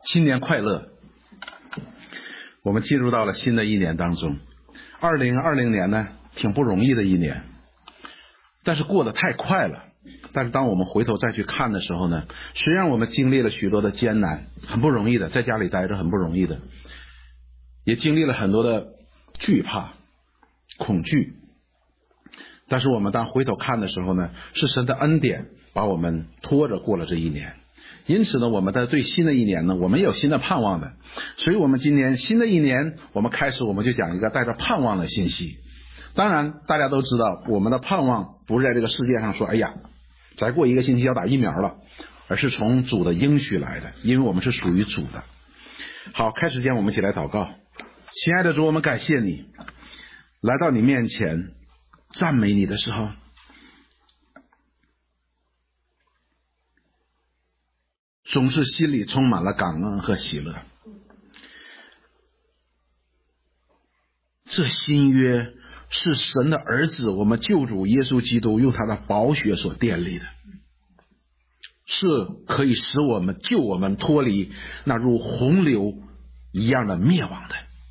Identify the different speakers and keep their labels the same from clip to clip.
Speaker 1: 新年快乐！我们进入到了新的一年当中。2020年呢，挺不容易的一年，但是过得太快了。但是当我们回头再去看的时候呢，虽然我们经历了许多的艰难，很不容易的，在家里待着很不容易的，也经历了很多的惧怕、恐惧，但是我们当回头看的时候呢，是神的恩典把我们拖着过了这一年。因此呢，我们在对新的一年呢，我们也有新的盼望的。所以我们今年新的一年，我们开始我们就讲一个带着盼望的信息。当然大家都知道，我们的盼望不是在这个世界上说，哎呀，再过一个星期要打疫苗了，而是从主的应许来的，因为我们是属于主的。好，开始前我们一起来祷告。亲爱的主，我们感谢你，来到你面前赞美你的时候，总是心里充满了感恩和喜乐。这新约是神的儿子，我们救主耶稣基督用他的宝血所奠立的，是可以使我们救我们脱离那如洪流一样的灭亡的。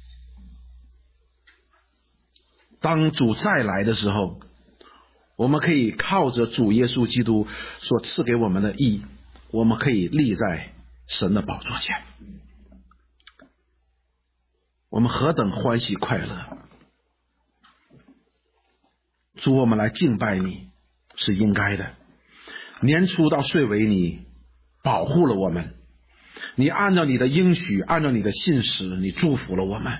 Speaker 1: 当主再来的时候，我们可以靠着主耶稣基督所赐给我们的义，我们可以立在神的宝座前，我们何等欢喜快乐！主，我们来敬拜你是应该的。年初到岁尾，你保护了我们，你按照你的应许，按照你的信实，你祝福了我们，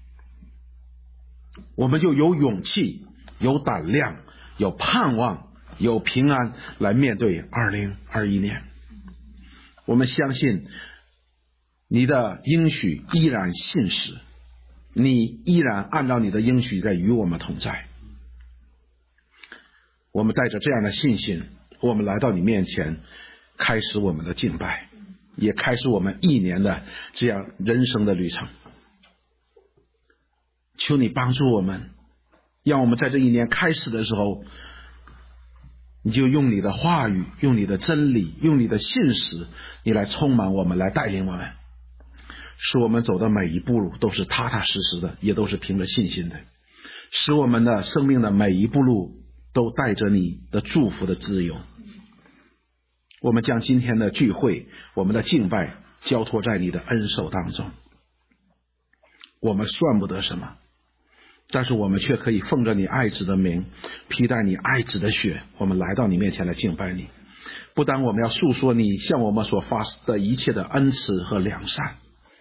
Speaker 1: 我们就有勇气、有胆量、有盼望、有平安来面对2021年。我们相信你的应许依然信实，你依然按照你的应许在与我们同在。我们带着这样的信心，我们来到你面前，开始我们的敬拜，也开始我们一年的这样人生的旅程。求你帮助我们，让我们在这一年开始的时候，你就用你的话语，用你的真理，用你的信实，你来充满我们，来带领我们，使我们走的每一步路都是踏踏实实的，也都是凭着信心的，使我们的生命的每一步路都带着你的祝福的自由。我们将今天的聚会，我们的敬拜交托在你的恩手当中。我们算不得什么，但是我们却可以奉着你爱子的名，披戴你爱子的血，我们来到你面前来敬拜你。不但我们要诉说你向我们所发的一切的恩慈和良善，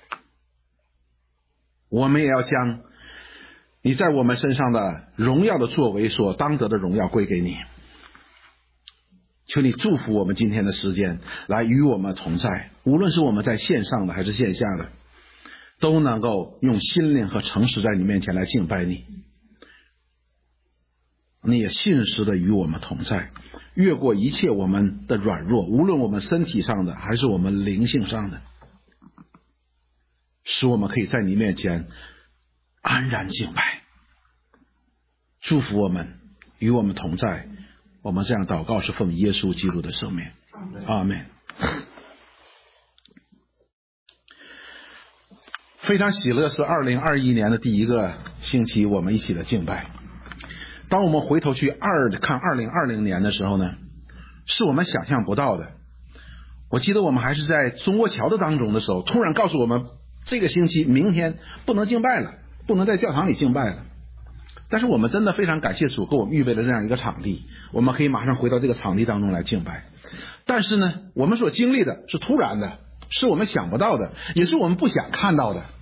Speaker 1: 我们也要将你在我们身上的荣耀的作为所当得的荣耀归给你。求你祝福我们今天的时间，来与我们同在，无论是我们在线上的还是线下的，都能够用心灵和诚实在你面前来敬拜你。你也信实的与我们同在，越过一切我们的软弱，无论我们身体上的还是我们灵性上的，使我们可以在你面前安然敬拜。祝福我们，与我们同在。我们这样祷告是奉耶稣基督的圣名，阿们。非常喜乐，是2021年的第一个星期，我们一起的敬拜。当我们回头去看2020年的时候呢，是我们想象不到的。我记得我们还是在中国桥的当中的时候，突然告诉我们这个星期明天不能敬拜了，不能在教堂里敬拜了。但是我们真的非常感谢主给我们预备了这样一个场地，我们可以马上回到这个场地当中来敬拜。但是呢，我们所经历的是突然的，是我们想不到的，也是我们不想看到的。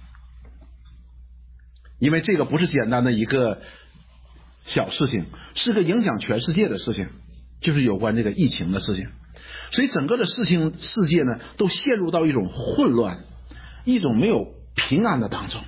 Speaker 1: 因为这个不是简单的一个小事情，是个影响全世界的事情，就是有关这个疫情的事情。所以整个的世界呢，都陷入到一种混乱，一种没有平安的当中。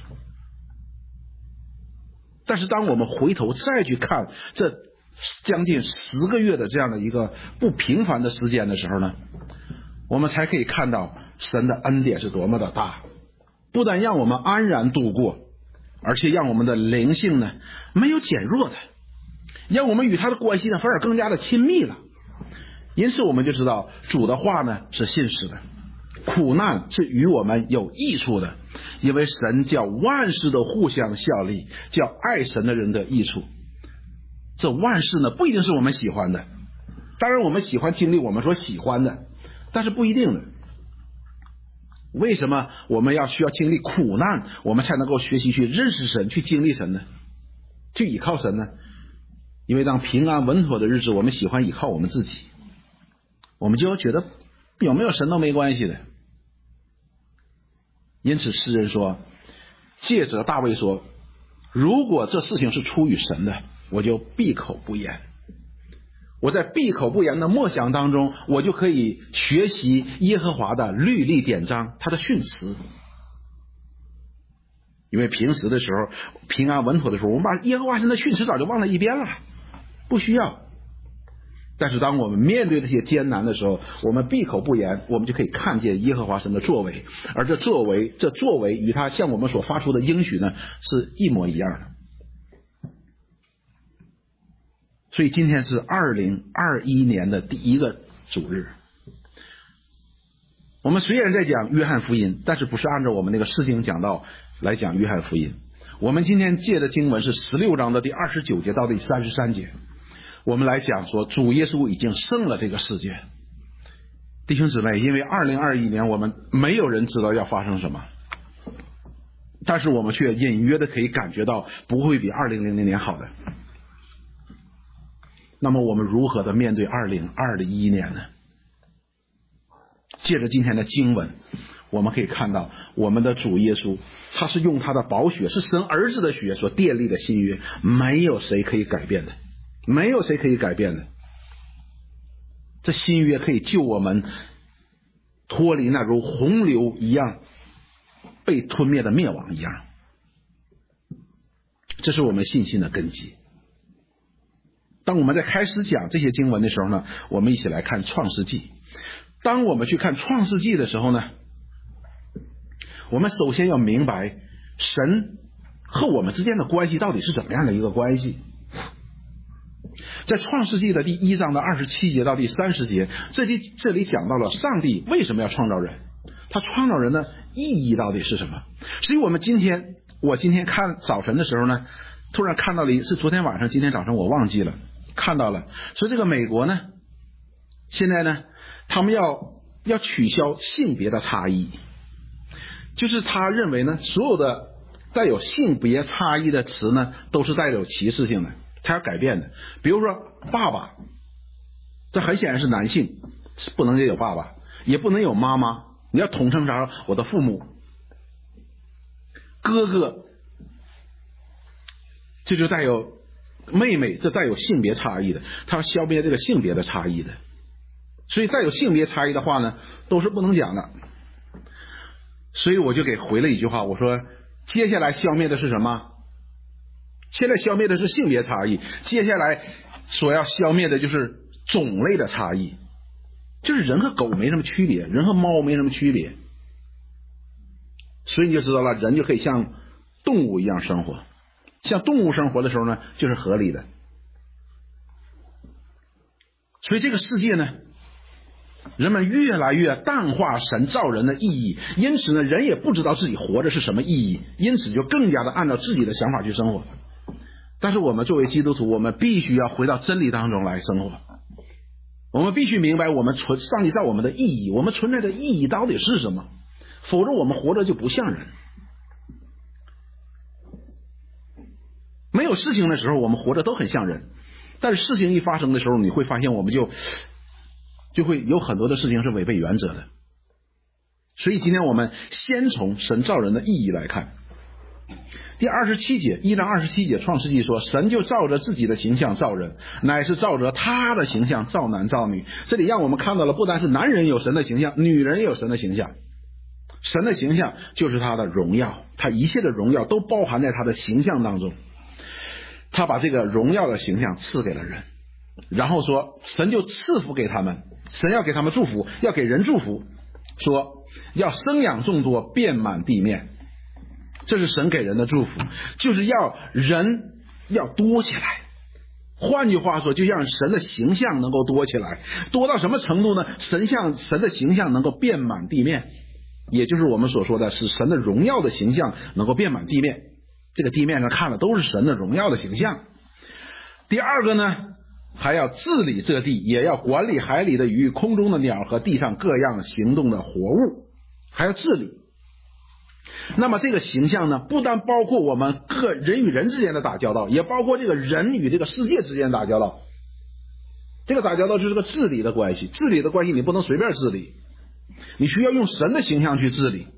Speaker 1: 但是当我们回头再去看这将近10个月的这样的一个不平凡的时间的时候呢，我们才可以看到神的恩典是多么的大，不但让我们安然度过，而且让我们的灵性呢没有减弱的，让我们与他的关系呢反而更加的亲密了。因此我们就知道主的话呢是信实的， 苦难是与我们有益处的，因为神叫万事都互相效力，叫爱神的人的益处。这万事呢，不一定是我们喜欢的，当然我们喜欢经历我们所喜欢的，但是不一定的。为什么我们需要经历苦难，我们才能够学习去认识神，去经历神呢？去倚靠神呢？因为当平安稳妥的日子，我们喜欢倚靠我们自己，我们就觉得有没有神都没关系的。因此诗人说，借着大卫说，如果这事情是出于神的，我就闭口不言。我在闭口不言的默想当中，我就可以学习耶和华的律例典章，他的训词。因为平时的时候，平安稳妥的时候，我们把耶和华神的训词早就忘了一边了，不需要。但是当我们面对这些艰难的时候，我们闭口不言，我们就可以看见耶和华神的作为，而这作为与他向我们所发出的应许呢，是一模一样的。所以今天是2021年的第一个主日。我们虽然在讲约翰福音，但是不是按照我们那个释经讲道来讲约翰福音。我们今天借的经文是16章的第29节到第33节，我们来讲说主耶稣已经胜了这个世界。弟兄姊妹，因为2021年我们没有人知道要发生什么，但是我们却隐约的可以感觉到不会比2000年好的。那么我们如何的面对2021年呢？借着今天的经文，我们可以看到我们的主耶稣，他是用他的宝血，是神儿子的血所奠立的新约，没有谁可以改变的，没有谁可以改变的。这新约可以救我们脱离那如洪流一样被吞灭的灭亡一样，这是我们信心的根基。当我们在开始讲这些经文的时候呢，我们一起来看创世纪。当我们去看创世纪的时候呢，我们首先要明白神和我们之间的关系到底是怎么样的一个关系。在创世纪的第1章的27节到第30节，这里讲到了上帝为什么要创造人，他创造人的意义到底是什么。所以我今天看早晨的时候呢，突然看到了，是昨天晚上今天早上我忘记了，看到了说这个美国呢，现在呢他们要取消性别的差异，就是他认为呢所有的带有性别差异的词呢都是带有歧视性的，他要改变的。比如说爸爸，这很显然是男性，不能有爸爸，也不能有妈妈，你要统称啥？我的父母。哥哥，这就带有妹妹，这带有性别差异的，他要消灭这个性别的差异的。所以带有性别差异的话呢，都是不能讲的。所以我就给回了一句话，我说接下来消灭的是什么？现在消灭的是性别差异，接下来所要消灭的就是种类的差异，就是人和狗没什么区别，人和猫没什么区别。所以你就知道了，人就可以像动物一样生活，像动物生活的时候呢，就是合理的。所以这个世界呢，人们越来越淡化神造人的意义，因此呢，人也不知道自己活着是什么意义，因此就更加的按照自己的想法去生活。但是我们作为基督徒，我们必须要回到真理当中来生活，我们必须明白我们上帝造我们的意义，我们存在的意义到底是什么，否则我们活着就不像人。没有事情的时候我们活着都很像人，但是事情一发生的时候，你会发现我们就会有很多的事情是违背原则的。所以今天我们先从神造人的意义来看。第27节，1章27节，创世纪说，神就照着自己的形象造人，乃是照着他的形象造男造女。这里让我们看到了，不单是男人有神的形象，女人也有神的形象。神的形象就是他的荣耀，他一切的荣耀都包含在他的形象当中。他把这个荣耀的形象赐给了人，然后说神就赐福给他们，神要给他们祝福，要给人祝福，说要生养众多，遍满地面。这是神给人的祝福，就是要人要多起来， 换句话说，就让神的形象能够多起来，多到什么程度呢？神的形象能够遍满地面，也就是我们所说的是神的荣耀的形象能够遍满地面。这个地面上看的都是神的荣耀的形象。第二个呢，还要治理这地，也要管理海里的鱼、空中的鸟和地上各样行动的活物，还要治理。那么这个形象呢，不单包括我们人与人之间的打交道，也包括这个人与这个世界之间的打交道。这个打交道就是个治理的关系，治理的关系你不能随便治理，你需要用神的形象去治理，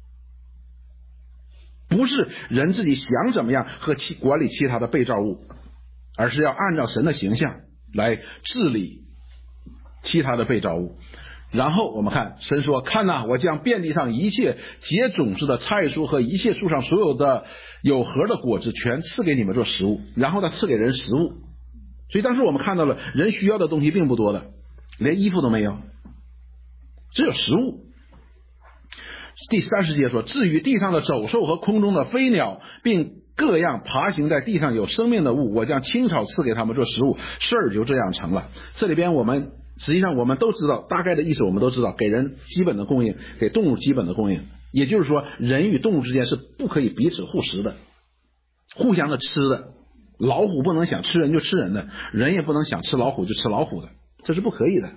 Speaker 1: 不是人自己想怎么样和管理其他的被造物，而是要按照神的形象来治理其他的被造物。然后我们看神说，看哪，我将遍地上一切结种子的菜蔬和一切树上所有的有核的果子全赐给你们做食物。然后他赐给人食物，所以当时我们看到了人需要的东西并不多的，连衣服都没有，只有食物。第30节说，至于地上的走兽和空中的飞鸟，并各样爬行在地上有生命的物，我将青草赐给他们做食物，事儿就这样成了。这里边实际上我们都知道，大概的意思我们都知道，给人基本的供应，给动物基本的供应。也就是说，人与动物之间是不可以彼此互食的，互相的吃的。老虎不能想吃人就吃人的，人也不能想吃老虎就吃老虎的，这是不可以的。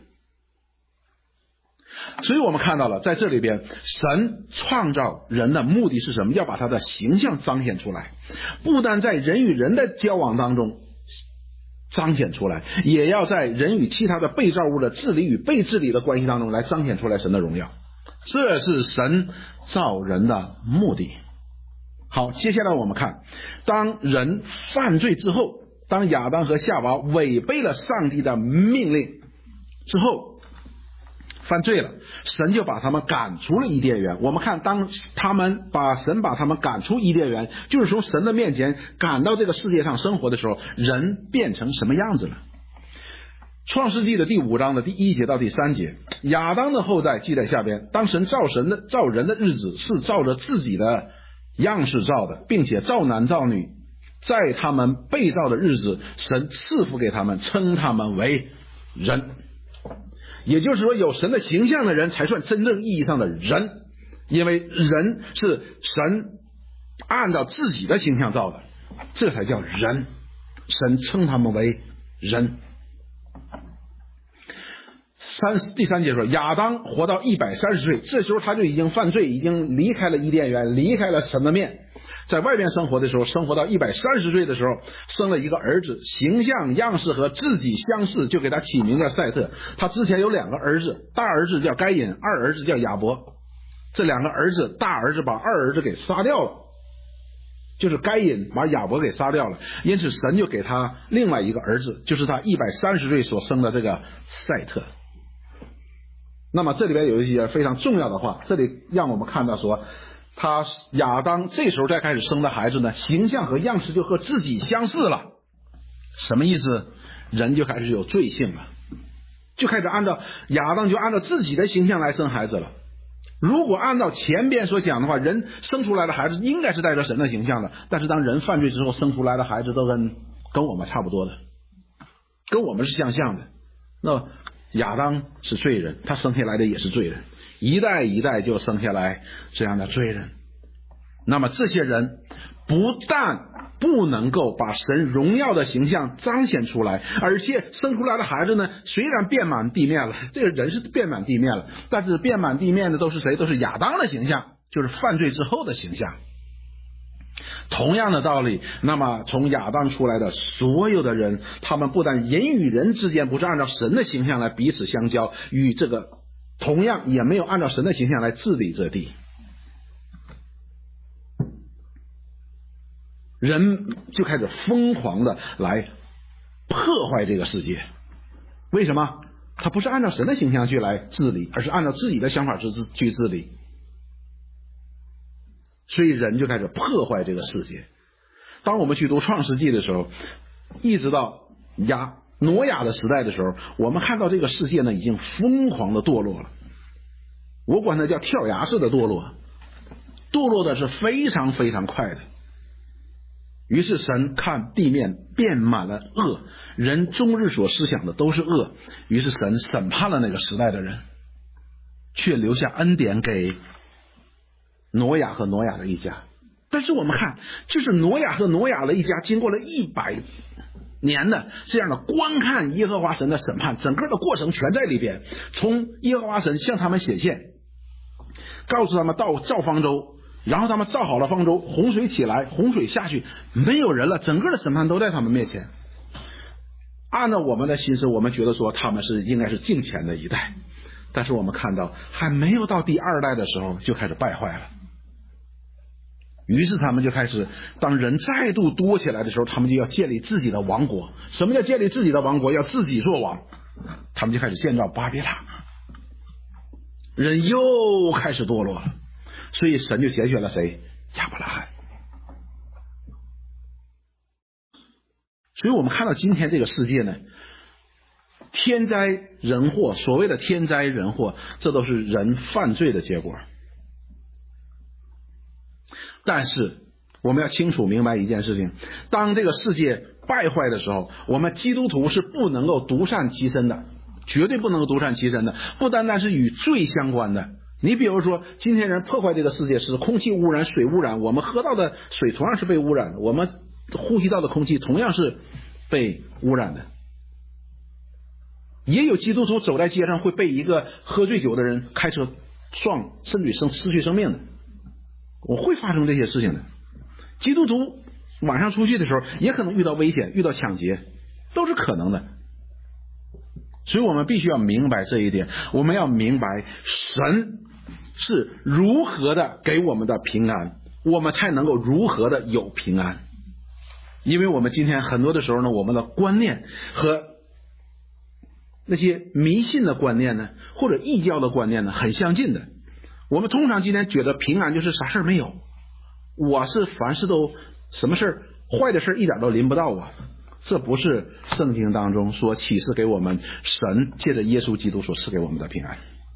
Speaker 1: 所以我们看到了，在这里边神创造人的目的是什么？要把他的形象彰显出来，不单在人与人的交往当中彰显出来，也要在人与其他的被造物的治理与被治理的关系当中来彰显出来神的荣耀。这是神造人的目的。好，接下来我们看，当人犯罪之后，当亚当和夏娃违背了上帝的命令之后犯罪了，神就把他们赶出了伊甸园。我们看，当神把他们赶出伊甸园，就是从神的面前赶到这个世界上生活的时候，人变成什么样子了？创世纪的第5章的第1节到第3节，亚当的后代记在下边。当神造人的日子，是照着自己的样式造的，并且造男造女，在他们被造的日子，神赐福给他们，称他们为人。也就是说，有神的形象的人才算真正意义上的人，因为人是神按照自己的形象造的，这才叫人，神称他们为人。第3节说，亚当活到130岁，这时候他就已经犯罪，已经离开了伊甸园，离开了神的面，在外边生活的时候，生活到130岁的时候，生了一个儿子，形象样式和自己相似，就给他起名叫赛特。他之前有2个儿子，大儿子叫该隐，二儿子叫亚伯。这2个儿子，大儿子把二儿子给杀掉了，就是该隐把亚伯给杀掉了，因此神就给他另外一个儿子，就是他130岁所生的这个赛特。那么这里边有一些非常重要的话，这里让我们看到说，亚当这时候再开始生的孩子呢，形象和样式就和自己相似了。什么意思？人就开始有罪性了，就开始亚当就按照自己的形象来生孩子了。如果按照前边所讲的话，人生出来的孩子应该是带着神的形象的，但是当人犯罪之后生出来的孩子都跟我们差不多的，跟我们是相像的。那亚当是罪人，他生下来的也是罪人，一代一代就生下来这样的罪人。那么这些人不但不能够把神荣耀的形象彰显出来，而且生出来的孩子呢，虽然遍满地面了，这个人是遍满地面了，但是遍满地面的都是谁？都是亚当的形象，就是犯罪之后的形象。同样的道理，那么从亚当出来的所有的人，他们不但人与人之间不是按照神的形象来彼此相交，与这个同样也没有按照神的形象来治理这地。人就开始疯狂的来破坏这个世界。为什么？他不是按照神的形象去来治理，而是按照自己的想法去治理。所以人就开始破坏这个世界。当我们去读创世纪的时候，一直到挪亚的时代的时候，我们看到这个世界呢已经疯狂的堕落了。我管它叫跳崖式的堕落，堕落的是非常非常快的。 于是神看地面遍满了恶，人终日所思想的都是恶，于是神审判了那个时代的人，却留下恩典给挪亚和挪亚的一家。但是我们看，就是挪亚和挪亚的一家经过了100年的这样的观看耶和华神的审判，整个的过程全在里边。从耶和华神向他们显现，告诉他们造方舟，然后他们造好了方舟，洪水起来，洪水下去，没有人了，整个的审判都在他们面前。按照我们的心思，我们觉得说他们应该是敬虔的一代，但是我们看到还没有到第2代的时候就开始败坏了。于是他们就开始，当人再度多起来的时候，他们就要建立自己的王国。什么叫建立自己的王国？要自己做王。他们就开始建造巴别塔，人又开始堕落了。所以神就拣选了谁？亚伯拉罕。所以我们看到今天这个世界呢，天灾人祸，所谓的天灾人祸，这都是人犯罪的结果。但是我们要清楚明白一件事情，当这个世界败坏的时候，我们基督徒是不能够独善其身的，绝对不能够独善其身的，不单单是与罪相关的。你比如说，今天人破坏这个世界，是空气污染、水污染，我们喝到的水同样是被污染的，我们呼吸到的空气同样是被污染的。也有基督徒走在街上会被一个喝醉酒的人开车撞，甚至失去生命的，我会发生这些事情的。基督徒晚上出去的时候也可能遇到危险，遇到抢劫，都是可能的。所以我们必须要明白这一点，我们要明白神是如何的给我们的平安，我们才能够如何的有平安。因为我们今天很多的时候呢，我们的观念和那些迷信的观念呢，或者异教的观念呢，很相近的。我们通常今天觉得平安就是啥事没有，我是凡事都什么事坏的事一点都临不到我。这不是圣经当中所启示给我们神借着耶稣基督所赐给我们的平安。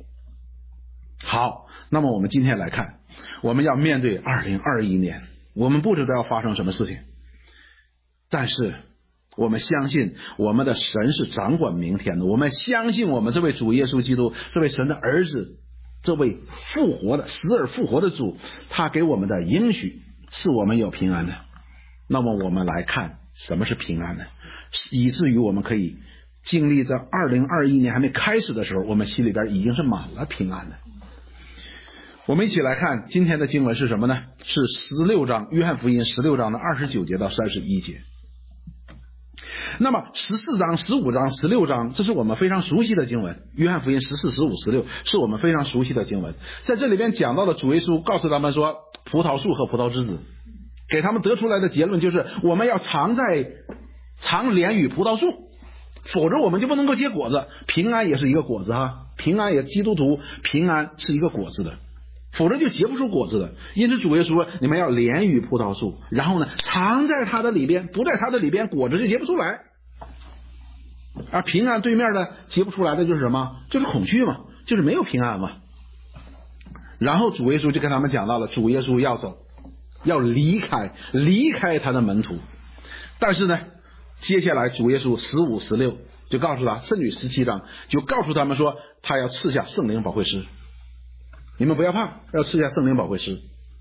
Speaker 1: 好，那么我们今天来看，我们要面对2021年，我们不知道要发生什么事情，但是我们相信我们的神是掌管明天的，我们相信我们这位主耶稣基督，这位神的儿子，这位复活的死而复活的主，他给我们的应许是我们有平安的。那么我们来看什么是平安呢？以至于我们可以经历在2021年还没开始的时候，我们心里边已经是满了平安的。我们一起来看今天的经文是什么呢？是16章，约翰福音16章的29节到31节。那么14章、15章、16章，这是我们非常熟悉的经文。约翰福音14、15、16是我们非常熟悉的经文。在这里边讲到了主耶稣告诉他们说，葡萄树和葡萄之子，给他们得出来的结论就是，我们要常连于葡萄树，否则我们就不能够结果子。平安也是一个果子哈，平安也基督徒平安是一个果子的，否则就结不出果子的。因此主耶稣说，你们要连于葡萄树，然后呢常在它的里边，不在它的里边，果子就结不出来。而平安对面的结不出来的就是什么？就是恐惧嘛，就是没有平安嘛。然后主耶稣就跟他们讲到了，主耶稣要走，要离开他的门徒。但是呢，接下来主耶稣15、16就告诉他，甚至17章就告诉他们说，他要赐下圣灵保惠师，你们不要怕，要赐下圣灵保惠师，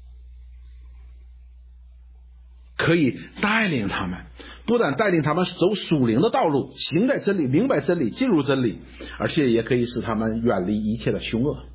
Speaker 1: 可以带领他们，不但带领他们走属灵的道路，行在真理，明白真理，进入真理，而且也可以使他们远离一切的凶恶。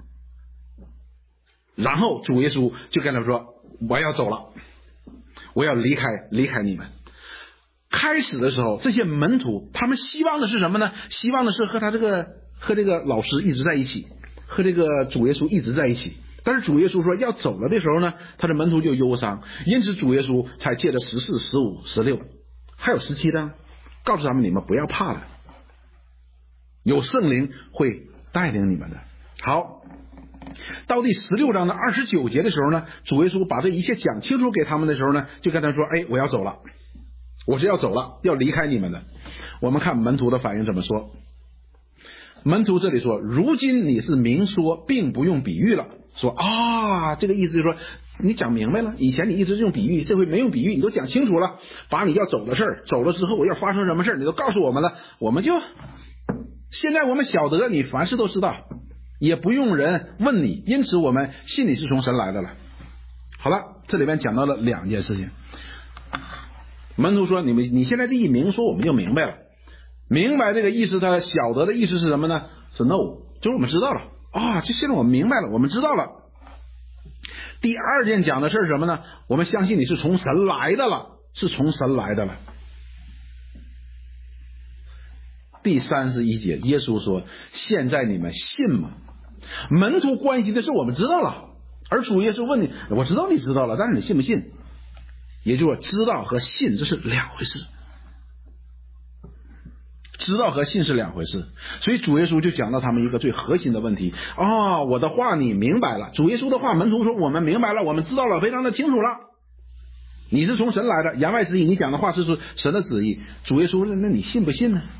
Speaker 1: 然后主耶稣就跟他们说，我要走了，我要离开你们。开始的时候，这些门徒他们希望的是什么呢？希望的是和这个老师一直在一起，和这个主耶稣一直在一起。但是主耶稣说要走了的时候呢，他的门徒就忧伤，因此主耶稣才借着14、15、16还有17章告诉他们，你们不要怕了，有圣灵会带领你们的。好，到第16章的29节的时候呢，主耶稣把这一切讲清楚给他们的时候呢，就跟他说，我要走了，我是要走了，要离开你们的。我们看门徒的反应怎么说。门徒这里说，如今你是明说，并不用比喻了， 说啊，这个意思就是说你讲明白了，以前你一直用比喻，这回没用比喻，你都讲清楚了，把你要走的事儿，走了之后要发生什么事儿，你都告诉我们了，我们就现在我们晓得你凡事都知道，也不用人问你，因此我们信你是从神来的了。好了，这里边讲到了2件事情。门徒说你现在这一明说我们就明白了，明白这个意思，他晓得的意思是什么呢？是 no， 就是我们知道了啊，就现在我们明白了，我们知道了。第2件讲的是什么呢？我们相信你是从神来的了，是从神来的了。第31节，耶稣说：“现在你们信吗？”门徒关心的是我们知道了，而主耶稣问你：“我知道你知道了，但是你信不信？”也就是说，知道和信这是2回事。知道和信是2回事，所以主耶稣就讲到他们一个最核心的问题啊，我的话你明白了。主耶稣的话，门徒说我们明白了，我们知道了，非常的清楚了。你是从神来的，言外之意你讲的话是神的旨意。主耶稣说，那你信不信呢？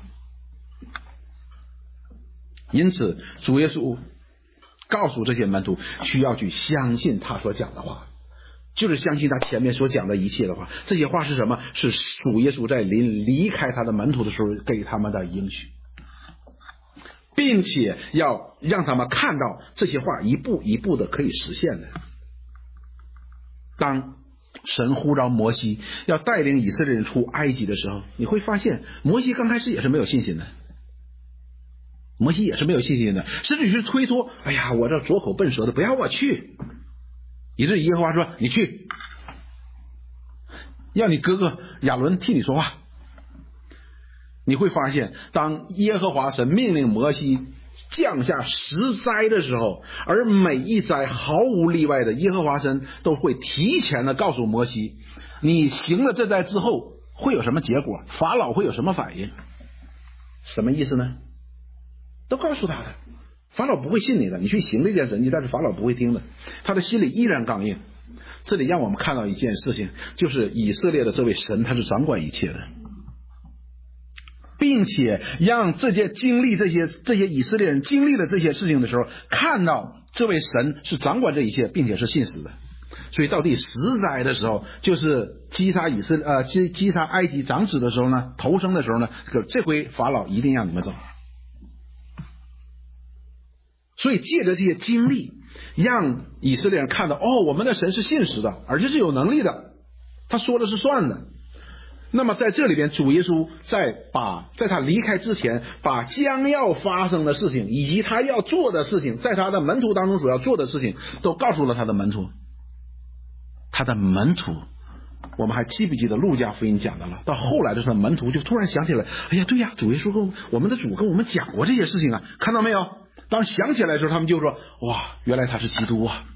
Speaker 1: 因此主耶稣告诉这些门徒，需要去相信他所讲的话，就是相信他前面所讲的一切的话。这些话是什么？是主耶稣在离开他的门徒的时候给他们的应许，并且要让他们看到这些话一步一步的可以实现的。当神呼召摩西要带领以色列人出埃及的时候，你会发现摩西刚开始也是没有信心的，摩西也是没有信心的，甚至于是推脱，哎呀，我这拙口笨舌的，不要我去。以至于耶和华说你去，要你哥哥亚伦替你说话。你会发现当耶和华神命令摩西降下10灾的时候，而每一灾毫无例外的耶和华神都会提前的告诉摩西，你行了这灾之后会有什么结果，法老会有什么反应。什么意思呢？都告诉他的，法老不会信你的，你去行这件神迹，但是法老不会听的，他的心里依然刚硬。这里让我们看到一件事情，就是以色列的这位神他是掌管一切的，并且让这些以色列人经历了这些事情的时候，看到这位神是掌管这一切，并且是信实的。所以到第10灾的时候，就是击杀埃及长子的时候呢，头生的时候呢，这回法老一定让你们走。所以借着这些经历，让以色列人看到，我们的神是信实的，而且是有能力的，他说的是算的。那么在这里边，主耶稣在他离开之前，把将要发生的事情以及他要做的事情，在他的门徒当中所要做的事情，都告诉了他的门徒。他的门徒，我们还记不记得路加福音讲的了？到后来的时候，门徒就突然想起来，哎呀，对呀，主耶稣跟我们的主跟我们讲过这些事情啊，看到没有？当想起来的时候，他们就说，哇，原来他是基督啊。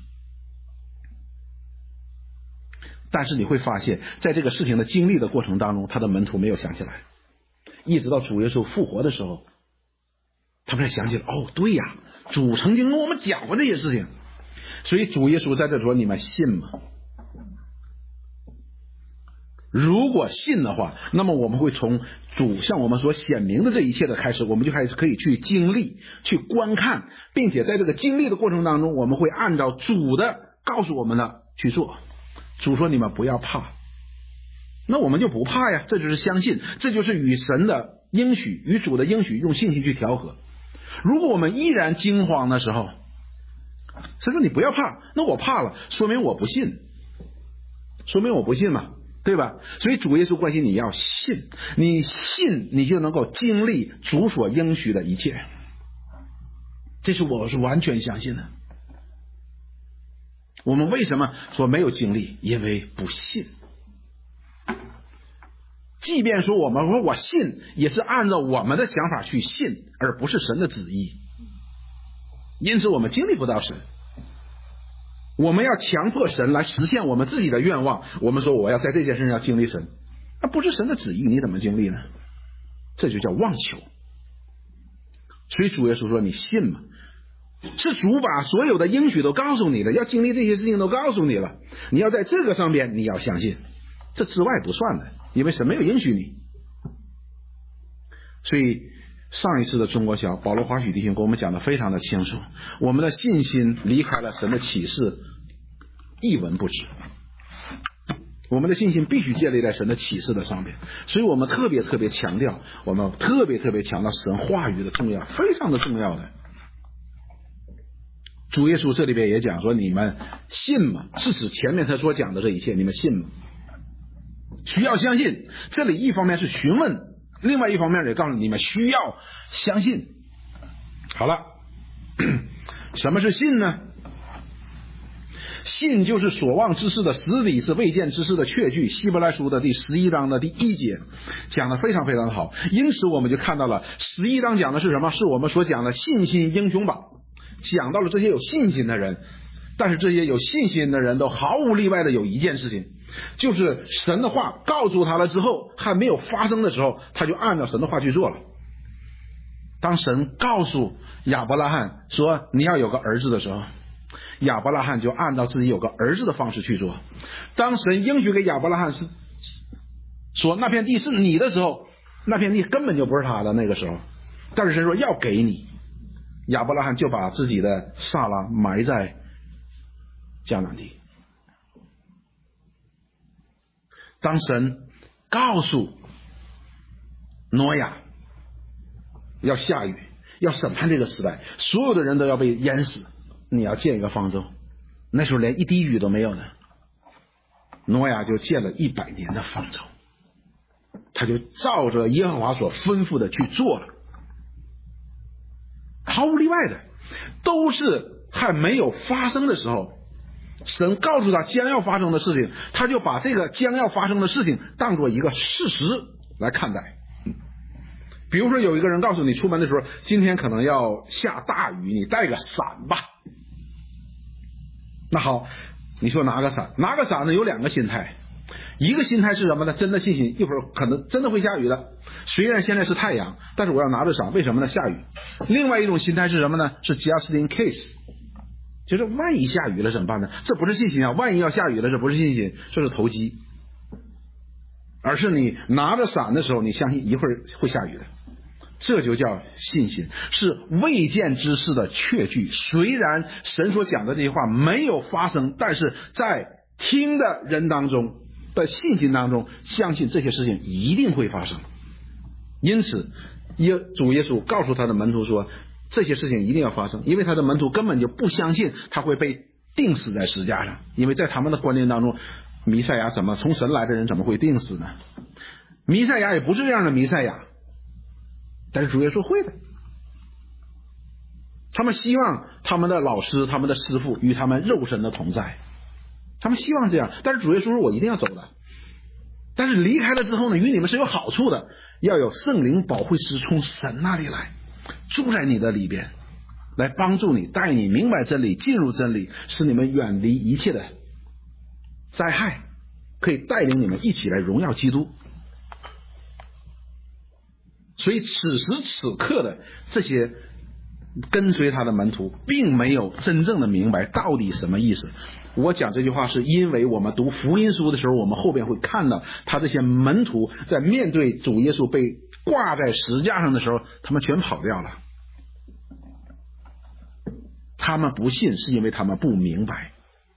Speaker 1: 但是你会发现在这个事情的经历的过程当中，他的门徒没有想起来，一直到主耶稣复活的时候，他们才想起来，对呀，主曾经跟我们讲过这些事情。所以主耶稣在这说，你们信吗？如果信的话，那么我们会从主向我们所显明的这一切的开始，我们就开始可以去经历，去观看，并且在这个经历的过程当中，我们会按照主的告诉我们的去做。主说你们不要怕，那我们就不怕呀，这就是相信，这就是与神的应许，与主的应许用信心去调和。如果我们依然惊慌的时候，神说你不要怕，那我怕了，说明我不信，嘛，对吧？所以主耶稣关心你要信，你信你就能够经历主所应许的一切，这是我是完全相信的。我们为什么说没有经历？因为不信。即便说我们说我信，也是按照我们的想法去信，而不是神的旨意，因此我们经历不到神。我们要强迫神来实现我们自己的愿望，我们说我要在这件事上要经历神，那不是神的旨意，你怎么经历呢？这就叫妄求。所以主耶稣说你信吗？是主把所有的应许都告诉你了，要经历这些事情都告诉你了，你要在这个上边你要相信，这之外不算的，因为神没有应许你。所以上一次的中国小保罗华许弟兄给我们讲的非常的清楚，我们的信心离开了神的启示一文不值，我们的信心必须建立在神的启示的上面。所以我们特别强调，我们特别强调神话语的重要，非常的重要的。主耶稣这里边也讲说，你们信吗？是指前面他所讲的这一切，你们信吗？需要相信。这里一方面是询问，另外一方面也告诉你们需要相信。好了，什么是信呢？信就是所望之事的实底，是未见之事的确据。希伯来书的第11章的第1节讲得非常的好。因此我们就看到了11章讲的是什么？是我们所讲的信心英雄榜，讲到了这些有信心的人。但是这些有信心的人都毫无例外的有一件事情，就是神的话告诉他了之后，还没有发生的时候，他就按照神的话去做了。当神告诉亚伯拉罕说你要有个儿子的时候，亚伯拉罕就按照自己有个儿子的方式去做。当神应许给亚伯拉罕是说那片地是你的时候，那片地根本就不是他的那个时候，但是神说要给你，亚伯拉罕就把自己的撒拉埋在迦南地。当神告诉挪亚要下雨，要审判这个时代，所有的人都要被淹死，你要建一个方舟，那时候连一滴雨都没有呢。挪亚就建了100年的方舟，他就照着耶和华所吩咐的去做了，毫无例外的，都是还没有发生的时候，神告诉他将要发生的事情，他就把这个将要发生的事情当作一个事实来看待。比如说有一个人告诉你出门的时候今天可能要下大雨，你带个伞吧。那好，你说拿个伞呢，有2个心态。一个心态是什么呢？真的信心，一会儿可能真的会下雨的，虽然现在是太阳，但是我要拿着伞，为什么呢？下雨。另外一种心态是什么呢？是 just in case， 就是万一下雨了怎么办呢？这不是信心啊！万一要下雨了，这不是信心，这是投机。而是你拿着伞的时候，你相信一会儿会下雨的，这就叫信心，是未见之事的确据。虽然神所讲的这些话没有发生，但是在听的人当中的信心当中，相信这些事情一定会发生。因此主耶稣告诉他的门徒说这些事情一定要发生，因为他的门徒根本就不相信他会被钉死在十字架上，因为在他们的观念当中，弥赛亚从神来的人怎么会钉死呢？弥赛亚也不是这样的弥赛亚，但是主耶稣会的。他们希望他们的老师他们的师傅与他们肉身的同在，他们希望这样，但是主耶稣说我一定要走的。但是离开了之后呢，与你们是有好处的，要有圣灵保惠师从神那里来住在你的里边，来帮助你，带你明白真理，进入真理，使你们远离一切的灾害，可以带领你们一起来荣耀基督。所以此时此刻的这些跟随他的门徒并没有真正的明白到底什么意思。我讲这句话是因为我们读福音书的时候，我们后边会看到他这些门徒在面对主耶稣被挂在十字架上的时候，他们全跑掉了。他们不信是因为他们不明白。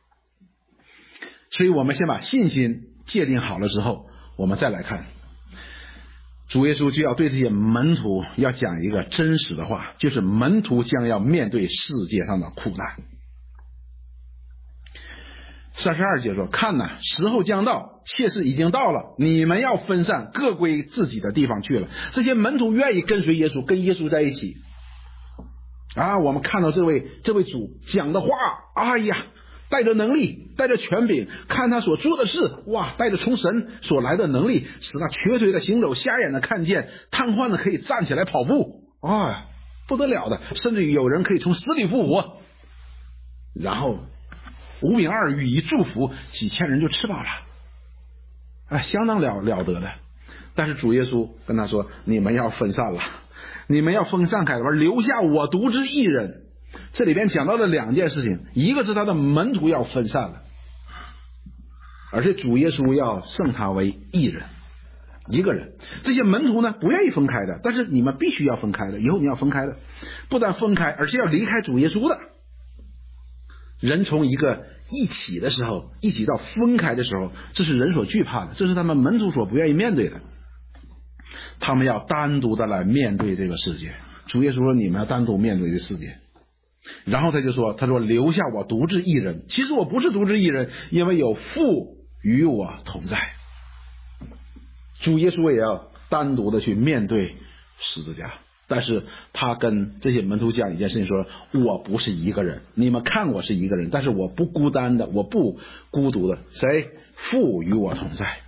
Speaker 1: 所以我们先把信心界定好了之后，我们再来看主耶稣就要对这些门徒要讲一个真实的话，就是门徒将要面对世界上的苦难。32节说，看哪，时候将到，切是已经到了，你们要分散，各归自己的地方去了。这些门徒愿意跟随耶稣，跟耶稣在一起啊。我们看到这位主讲的话，哎呀，带着能力，带着权柄，看他所做的事，哇，带着从神所来的能力，使那瘸腿的行走，瞎眼的看见，瘫痪的可以站起来跑步，啊，不得了的，甚至于有人可以从死里复活。然后5饼2鱼一祝福，几千人就吃饱了，啊，相当了得的。但是主耶稣跟他说，你们要分散了，你们要分散开了，留下我独自一人。这里边讲到了2件事情，一个是他的门徒要分散了，而且主耶稣要升他为一人。 一个人。这些门徒呢不愿意分开的，但是你们必须要分开的，以后你要分开的，不但分开，而且要离开主耶稣的。人从一个一起的时候，一起到分开的时候，这是人所惧怕的，这是他们门徒所不愿意面对的。他们要单独的来面对这个世界。主耶稣说你们要单独面对这世界。然后他说留下我独自一人。其实我不是独自一人，因为有父与我同在。主耶稣也要单独的去面对十字架，但是他跟这些门徒讲一件事情，说我不是一个人，你们看我是一个人，但是我不孤单的，我不孤独的。谁？父与我同在。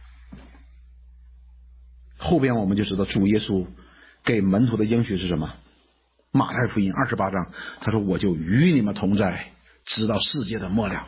Speaker 1: 后边我们就知道主耶稣给门徒的应许是什么。马太福音28章，他说我就与你们同在，直到世界的末了。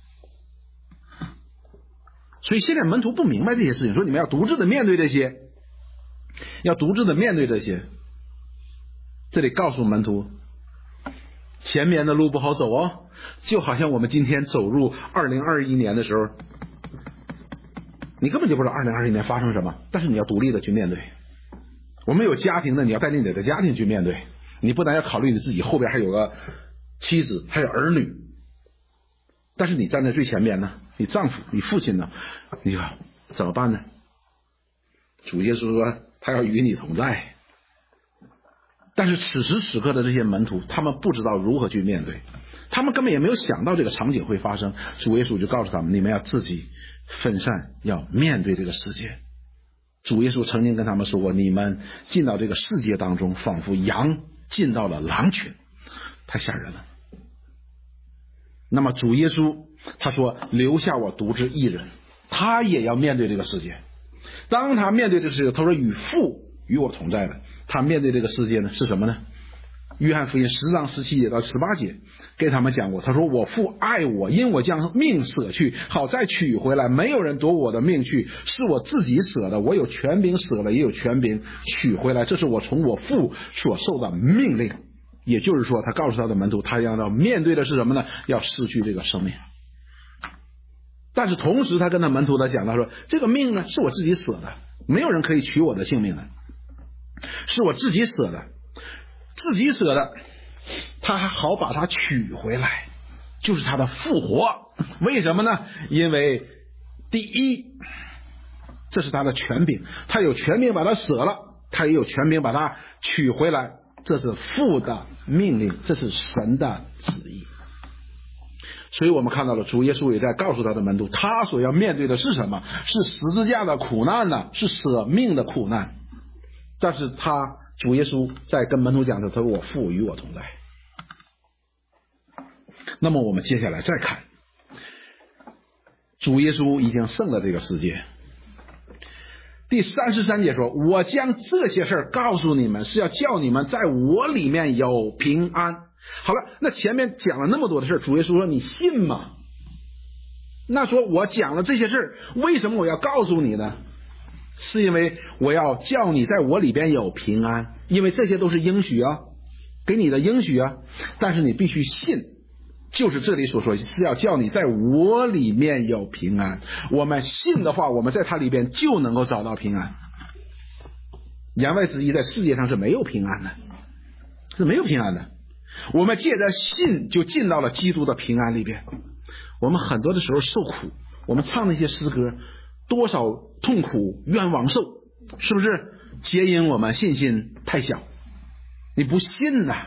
Speaker 1: 所以现在门徒不明白这些事情，说你们要独自的面对这些，要独自的面对这些。这里告诉门徒，前面的路不好走哦，就好像我们今天走入2021年的时候，你根本就不知道2021年发生什么，但是你要独立的去面对。我们有家庭的，你要带领你的家庭去面对，你不但要考虑你自己，后边还有个妻子，还有儿女，但是你站在最前面呢，你丈夫，你父亲呢，你说怎么办呢？主耶稣说他要与你同在。但是此时此刻的这些门徒，他们不知道如何去面对，他们根本也没有想到这个场景会发生。主耶稣就告诉他们，你们要自己分散，要面对这个世界。主耶稣曾经跟他们说过，你们进到这个世界当中，仿佛羊进到了狼群，太吓人了。那么主耶稣他说留下我独自一人，他也要面对这个世界。当他面对这个世界，他说与父与我同在的。他面对这个世界呢是什么呢？约翰福音10章17节到18节给他们讲过，他说我父爱我，因我将命舍去，好再取回来，没有人夺我的命去，是我自己舍的，我有权柄舍了，也有权柄取回来，这是我从我父所受的命令。也就是说，他告诉他的门徒，他要面对的是什么呢？要失去这个生命。但是同时他跟他门徒讲，他说这个命呢是我自己舍的，没有人可以取我的性命的，是我自己舍的，自己舍的，他还好把它取回来，就是他的复活。为什么呢？因为第一，这是他的权柄，他有权柄把它舍了，他也有权柄把它取回来，这是父的命令，这是神的旨意。所以我们看到了主耶稣也在告诉他的门徒，他所要面对的是什么？是十字架的苦难呢，是舍命的苦难。但是主耶稣在跟门徒讲的，他说我父与我同在。那么我们接下来再看，主耶稣已经胜了这个世界。第33节说，我将这些事告诉你们，是要叫你们在我里面有平安。好了，那前面讲了那么多的事，主耶稣说你信吗？那说我讲了这些事，为什么我要告诉你呢？是因为我要叫你在我里边有平安，因为这些都是应许啊，给你的应许啊，但是你必须信，就是这里所说是要叫你在我里面有平安。我们信的话，我们在他里边就能够找到平安。言外之意，在世界上是没有平安的，是没有平安的。我们借着信就进到了基督的平安里边。我们很多的时候受苦，我们唱那些诗歌，多少痛苦冤枉受，是不是皆因我们信心太小？你不信呐。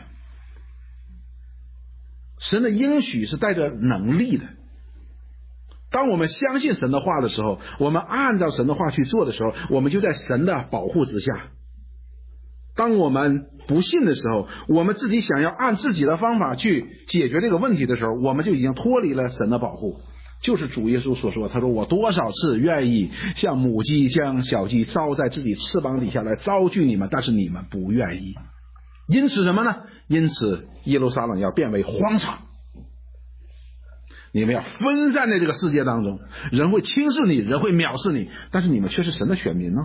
Speaker 1: 神的应许是带着能力的。当我们相信神的话的时候，我们按照神的话去做的时候，我们就在神的保护之下。当我们不信的时候，我们自己想要按自己的方法去解决这个问题的时候，我们就已经脱离了神的保护。就是主耶稣所说，他说我多少次愿意像母鸡将小鸡招在自己翅膀底下来招聚你们，但是你们不愿意。因此什么呢？因此耶路撒冷要变为荒场，你们要分散在这个世界当中，人会轻视你，人会藐视你，但是你们却是神的选民呢。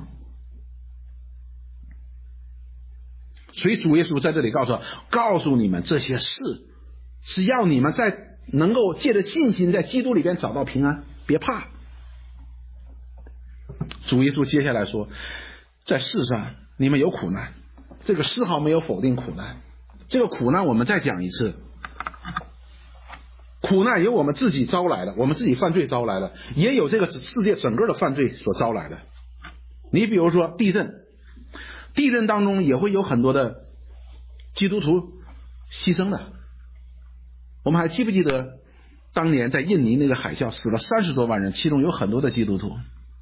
Speaker 1: 所以主耶稣在这里告诉你们这些事，是要你们在能够借着信心在基督里边找到平安，别怕。主耶稣接下来说， 在世上你们有苦难，这个丝毫没有否定苦难。这个苦难我们再讲一次，苦难有我们自己招来的，我们自己犯罪招来的，也有这个世界整个的犯罪所招来的。你比如说地震，地震当中也会有很多的基督徒牺牲的。我们还记不记得当年在印尼那个海啸死了30多万人，其中有很多的基督徒。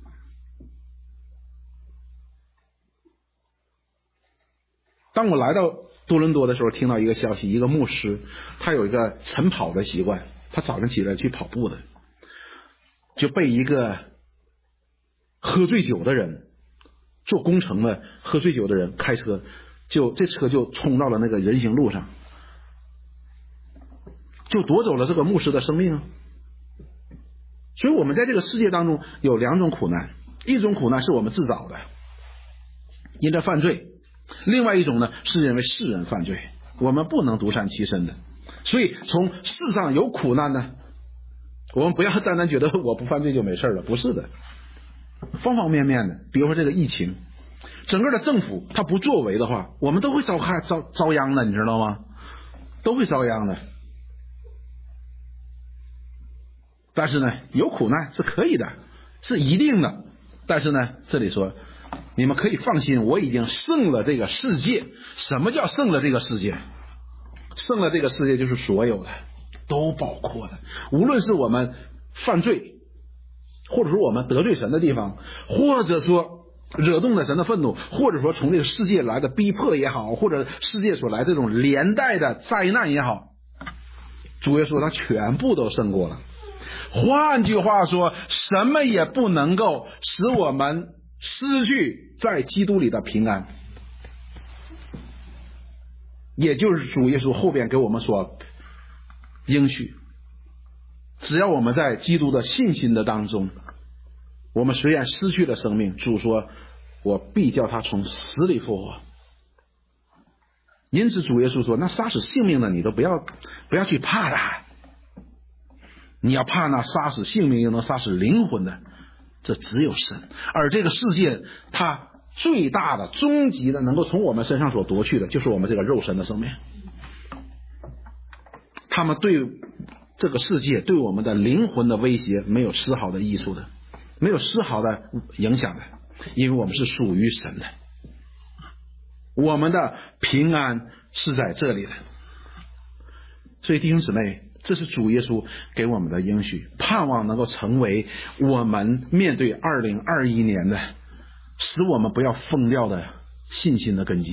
Speaker 1: 当我来到多伦多的时候，听到一个消息，一个牧师他有一个晨跑的习惯，他早上起来去跑步的，就被一个喝醉酒的人，做工程的喝醉酒的人开车，这车就冲到了那个人行路上，就夺走了这个牧师的生命。所以我们在这个世界当中有2种苦难，一种苦难是我们自找的，因着犯罪；另外一种呢，是因为世人犯罪，我们不能独善其身的。所以从世上有苦难呢，我们不要单单觉得我不犯罪就没事了，不是的，方方面面的。比如说这个疫情，整个的政府他不作为的话，我们都会遭殃的，你知道吗？都会遭殃的。但是呢，有苦难是可以的，是一定的。但是呢，这里说你们可以放心，我已经胜了这个世界。什么叫胜了这个世界？胜了这个世界就是所有的都包括的，无论是我们犯罪，或者说我们得罪神的地方，或者说惹动了神的愤怒，或者说从这个世界来的逼迫也好，或者世界所来这种连带的灾难也好，主耶稣他全部都胜过了。换句话说，什么也不能够使我们失去在基督里的平安。也就是主耶稣后边给我们所应许，只要我们在基督的信心的当中，我们虽然失去了生命，主说我必叫他从死里复活。因此主耶稣说，那杀死性命的你都不要去怕他，你要怕那杀死性命又能杀死灵魂的，这只有神。而这个世界它最大的终极的能够从我们身上所夺去的，就是我们这个肉身的生命。他们对这个世界对我们的灵魂的威胁没有丝毫的益处的，没有丝毫的影响的，因为我们是属于神的，我们的平安是在这里的。所以弟兄姊妹，这是主耶稣给我们的应许，盼望能够成为我们面对2021年的使我们不要疯掉的信心的根基。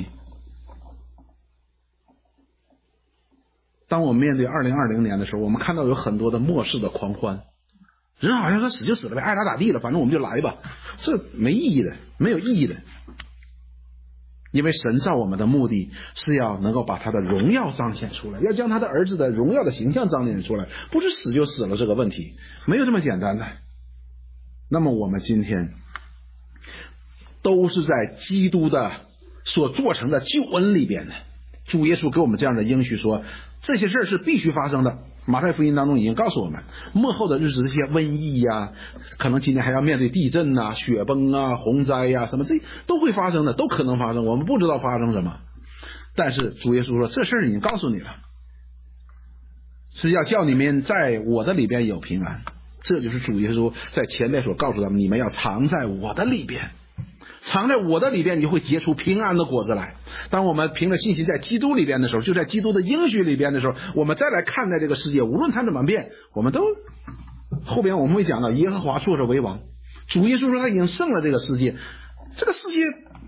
Speaker 1: 当我们面对2020年的时候，我们看到有很多的末世的狂欢，人好像说死就死了呗，爱咋咋地了，反正我们就来吧，这没意义的，没有意义的。因为神造我们的目的是要能够把他的荣耀彰显出来，要将他的儿子的荣耀的形象彰显出来，不是死就死了这个问题，没有这么简单的。那么我们今天都是在基督的所做成的救恩里边的，主耶稣给我们这样的应许说，这些事是必须发生的。马太福音当中已经告诉我们，末后的日子这些瘟疫呀，可能今年还要面对地震啊、雪崩啊、洪灾呀，什么这都会发生的，都可能发生，我们不知道发生什么。但是主耶稣说，这事已经告诉你了，是要叫你们在我的里边有平安。这就是主耶稣在前面所告诉他们，你们要藏在我的里边，藏在我的里边，你就会结出平安的果子来。当我们凭着信心在基督里边的时候，就在基督的应许里边的时候，我们再来看待这个世界，无论它怎么变，我们都后边我们会讲到耶和华坐着为王。主耶稣说他已经胜了这个世界，这个世界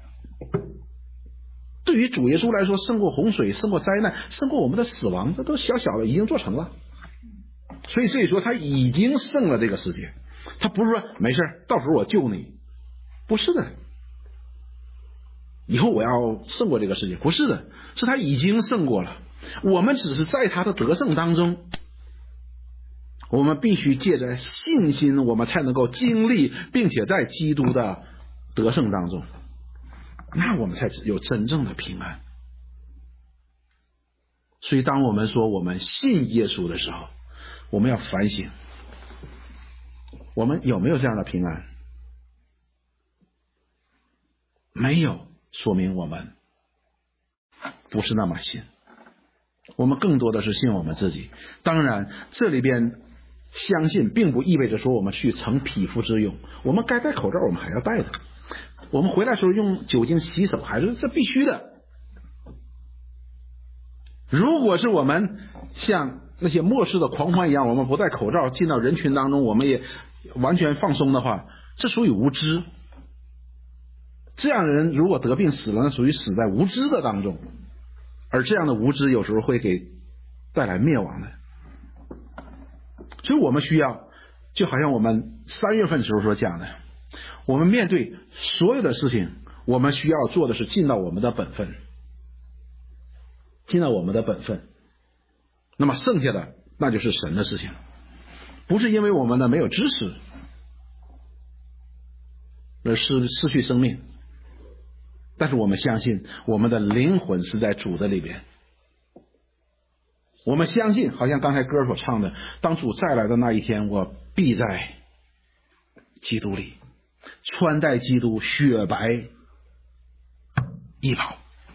Speaker 1: 对于主耶稣来说胜过洪水，胜过灾难，胜过我们的死亡，这都小小的已经做成了。所以这里说他已经胜了这个世界，他不是说没事到时候我救你，不是的，以后我要胜过这个世界，不是的，是他已经胜过了。我们只是在他的得胜当中，我们必须借着信心，我们才能够经历，并且在基督的得胜当中，那我们才有真正的平安。所以当我们说我们信耶稣的时候，我们要反省，我们有没有这样的平安？没没有说明我们不是那么信，我们更多的是信我们自己。当然这里边相信并不意味着说我们去成匹夫之勇，我们该戴口罩我们还要戴的，我们回来的时候用酒精洗手还是这必须的。如果是我们像那些末世的狂欢一样，我们不戴口罩进到人群当中，我们也完全放松的话，这属于无知。这样的人如果得病死了，那属于死在无知的当中，而这样的无知有时候会给带来灭亡的。所以我们需要，就好像我们3月份的时候所讲的，我们面对所有的事情，我们需要做的是尽到我们的本分，尽到我们的本分。那么剩下的那就是神的事情，不是因为我们呢没有知识而失去生命，但是我们相信我们的灵魂是在主的里边。我们相信，好像刚才歌所唱的，当主再来的那一天，我必在基督里，穿戴基督雪白衣袍，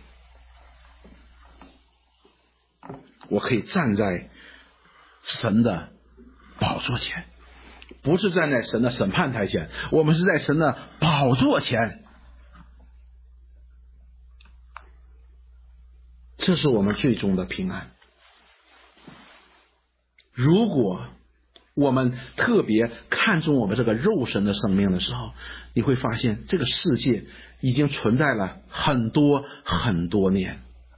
Speaker 1: 我可以站在神的宝座前，不是站在神的审判台前，我们是在神的宝座前。这是我们最终的平安。如果我们特别看重我们这个肉身的生命的时候，你会发现这个世界已经存在了很多很多年，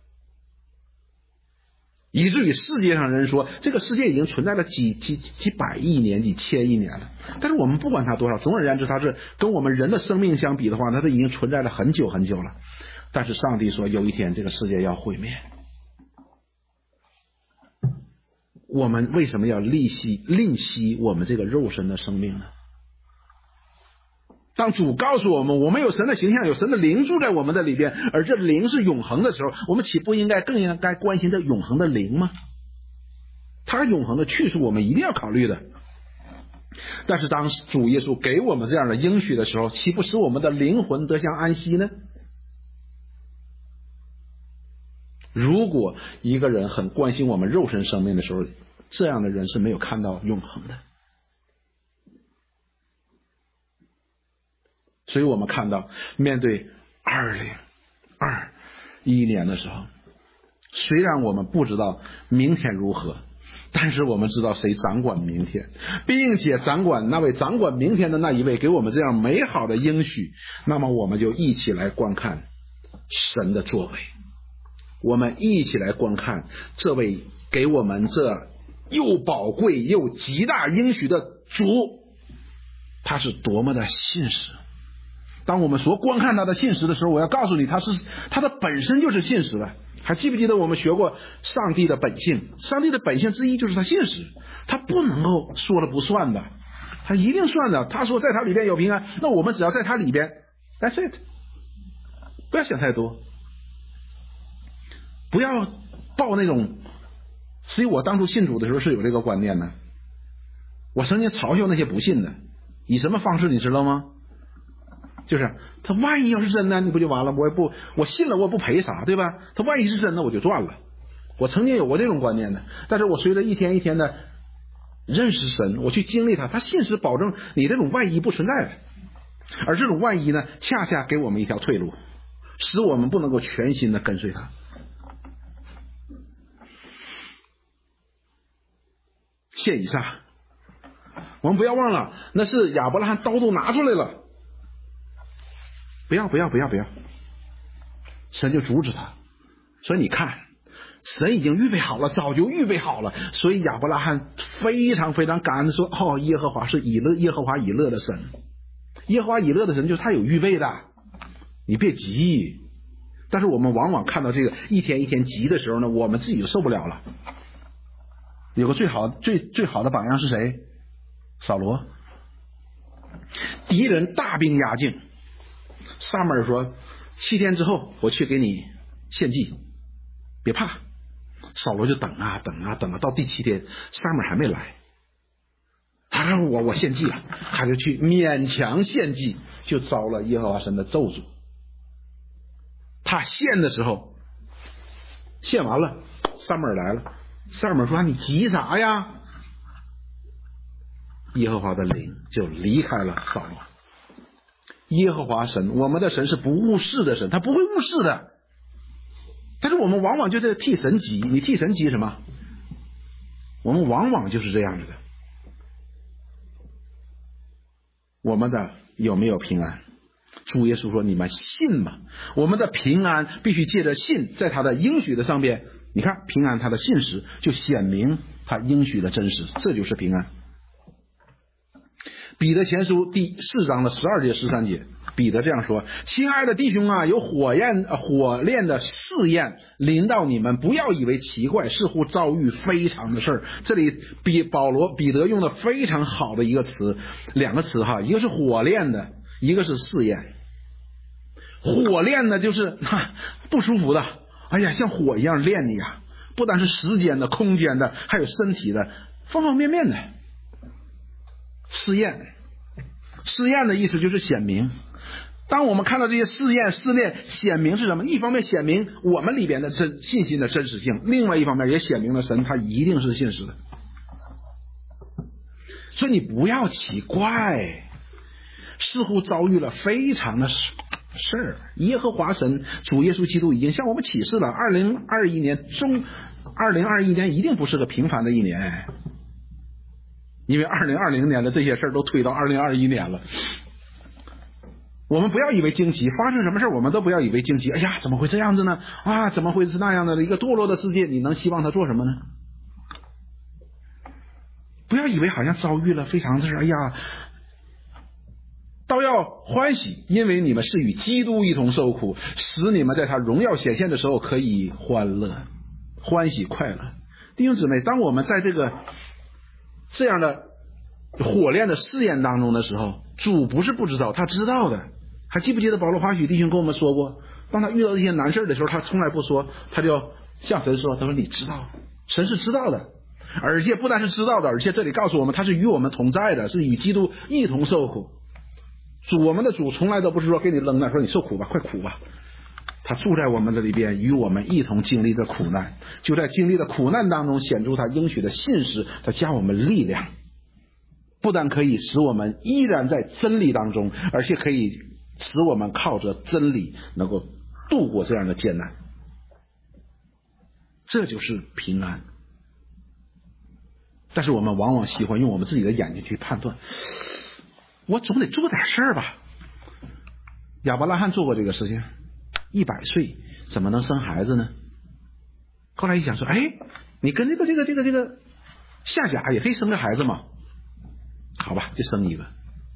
Speaker 1: 以至于世界上人说这个世界已经存在了几百亿年、几千亿年了。但是我们不管它多少，总而言之它是跟我们人的生命相比的话，它是已经存在了很久很久了。但是上帝说有一天这个世界要毁灭，我们为什么要吝惜我们这个肉身的生命呢？当主告诉我们，我们有神的形象，有神的灵住在我们的里边，而这灵是永恒的时候，我们岂不应该更应该关心这永恒的灵吗？它永恒的去处我们一定要考虑的。但是当主耶稣给我们这样的应许的时候，岂不使我们的灵魂得享安息呢？如果一个人很关心我们肉身生命的时候，这样的人是没有看到永恒的。所以我们看到面对2021年的时候，虽然我们不知道明天如何，但是我们知道谁掌管明天，并且那位掌管明天的那一位给我们这样美好的应许，那么我们就一起来观看神的作为，我们一起来观看这位给我们这又宝贵又极大应许的主，他是多么的信实。当我们说观看他的信实的时候，我要告诉你，他的本身就是信实的。还记不记得我们学过上帝的本性？上帝的本性之一就是他信实，他不能够说了不算的，他一定算的。他说在他里边有平安，那我们只要在他里边 That's it， 不要想太多，不要抱那种。所以我当初信主的时候是有这个观念的，我曾经嘲笑那些不信的，以什么方式你知道吗？就是他万一要是真的，你不就完了？我信了我不赔啥，对吧？他万一是真的我就赚了。我曾经有过这种观念的，但是我随着一天一天的认识神，我去经历他信实保证你这种万一不存在的。而这种万一呢，恰恰给我们一条退路，使我们不能够全心的跟随他。献以撒，我们不要忘了，那是亚伯拉罕刀都拿出来了。不要，神就阻止他，所以你看，神已经预备好了，早就预备好了。所以亚伯拉罕非常非常感恩说，耶和华是耶和华以勒的神，耶和华以勒的神就是他有预备的，你别急。但是我们往往看到这个一天一天急的时候呢，我们自己就受不了了。有个最好的榜样是谁？扫罗，敌人大兵压境，撒母耳说7天之后我去给你献祭，别怕。扫罗就等啊，到第7天撒母耳还没来，他说我献祭了，他就去勉强献祭，就遭了耶和华神的咒诅。 他献的时候，献完了，撒母耳来了，撒母耳说：“你急啥呀？”耶和华的灵就离开了扫罗。耶和华神，我们的神是不误事的神，他不会误事的。但是我们往往就在替神急，你替神急什么？我们往往就是这样子的。我们的有没有平安？主耶稣说：“你们信吗？”我们的平安必须借着信，在他的应许的上边，你看平安他的信实就显明他应许的真实，这就是平安。彼得前书第4章的12节13节，彼得这样说：“亲爱的弟兄啊，有火炼的试验临到你们，不要以为奇怪，似乎遭遇非常的事儿。”这里彼得用的非常好的一个词，两个词哈，一个是火炼的，一个是试验。火炼的就是不舒服的，哎呀，像火一样炼你啊，不单是时间的、空间的，还有身体的，方方面面的。试验的意思就是显明。当我们看到这些试验试炼，显明是什么？一方面显明我们里边的信心的真实性，另外一方面也显明了神他一定是信实的。所以你不要奇怪，似乎遭遇了非常的事儿。耶和华神主耶稣基督已经向我们启示了2021年一定不是个平凡的一年，因为2020年的这些事儿都推到2021年了。我们不要以为惊奇，发生什么事我们都不要以为惊奇。哎呀，怎么会这样子呢？啊，怎么会是那样的一个堕落的世界？你能希望他做什么呢？不要以为好像遭遇了非常的事，哎呀，倒要欢喜，因为你们是与基督一同受苦，使你们在他荣耀显现的时候可以欢乐、欢喜、快乐。弟兄姊妹，当我们在这样的火炼的试验当中的时候，主不是不知道，他知道的。还记不记得保罗华许弟兄跟我们说过，当他遇到这些难事的时候，他从来不说，他就向神说，他说你知道，神是知道的，而且不但是知道的，而且这里告诉我们他是与我们同在的，是与基督一同受苦。我们的主从来都不是说给你扔那说你受苦吧，快苦吧，他住在我们的里边，与我们一同经历着苦难，就在经历的苦难当中显出他应许的信实，他加我们力量，不但可以使我们依然在真理当中，而且可以使我们靠着真理能够度过这样的艰难。这就是平安。但是我们往往喜欢用我们自己的眼睛去判断，我总得做点事儿吧。亚伯拉罕做过这个事情，100岁怎么能生孩子呢？后来一想说，哎，你跟这个夏甲也可以生个孩子嘛，好吧，就生一个。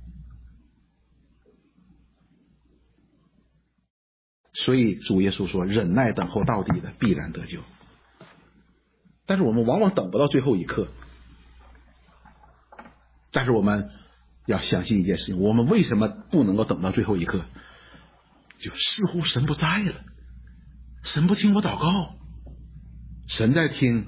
Speaker 1: 所以主耶稣说，忍耐等候到底的必然得救。但是我们往往等不到最后一刻。但是我们要相信一件事情，我们为什么不能够等到最后一刻？就似乎神不在了，神不听我祷告，神在听。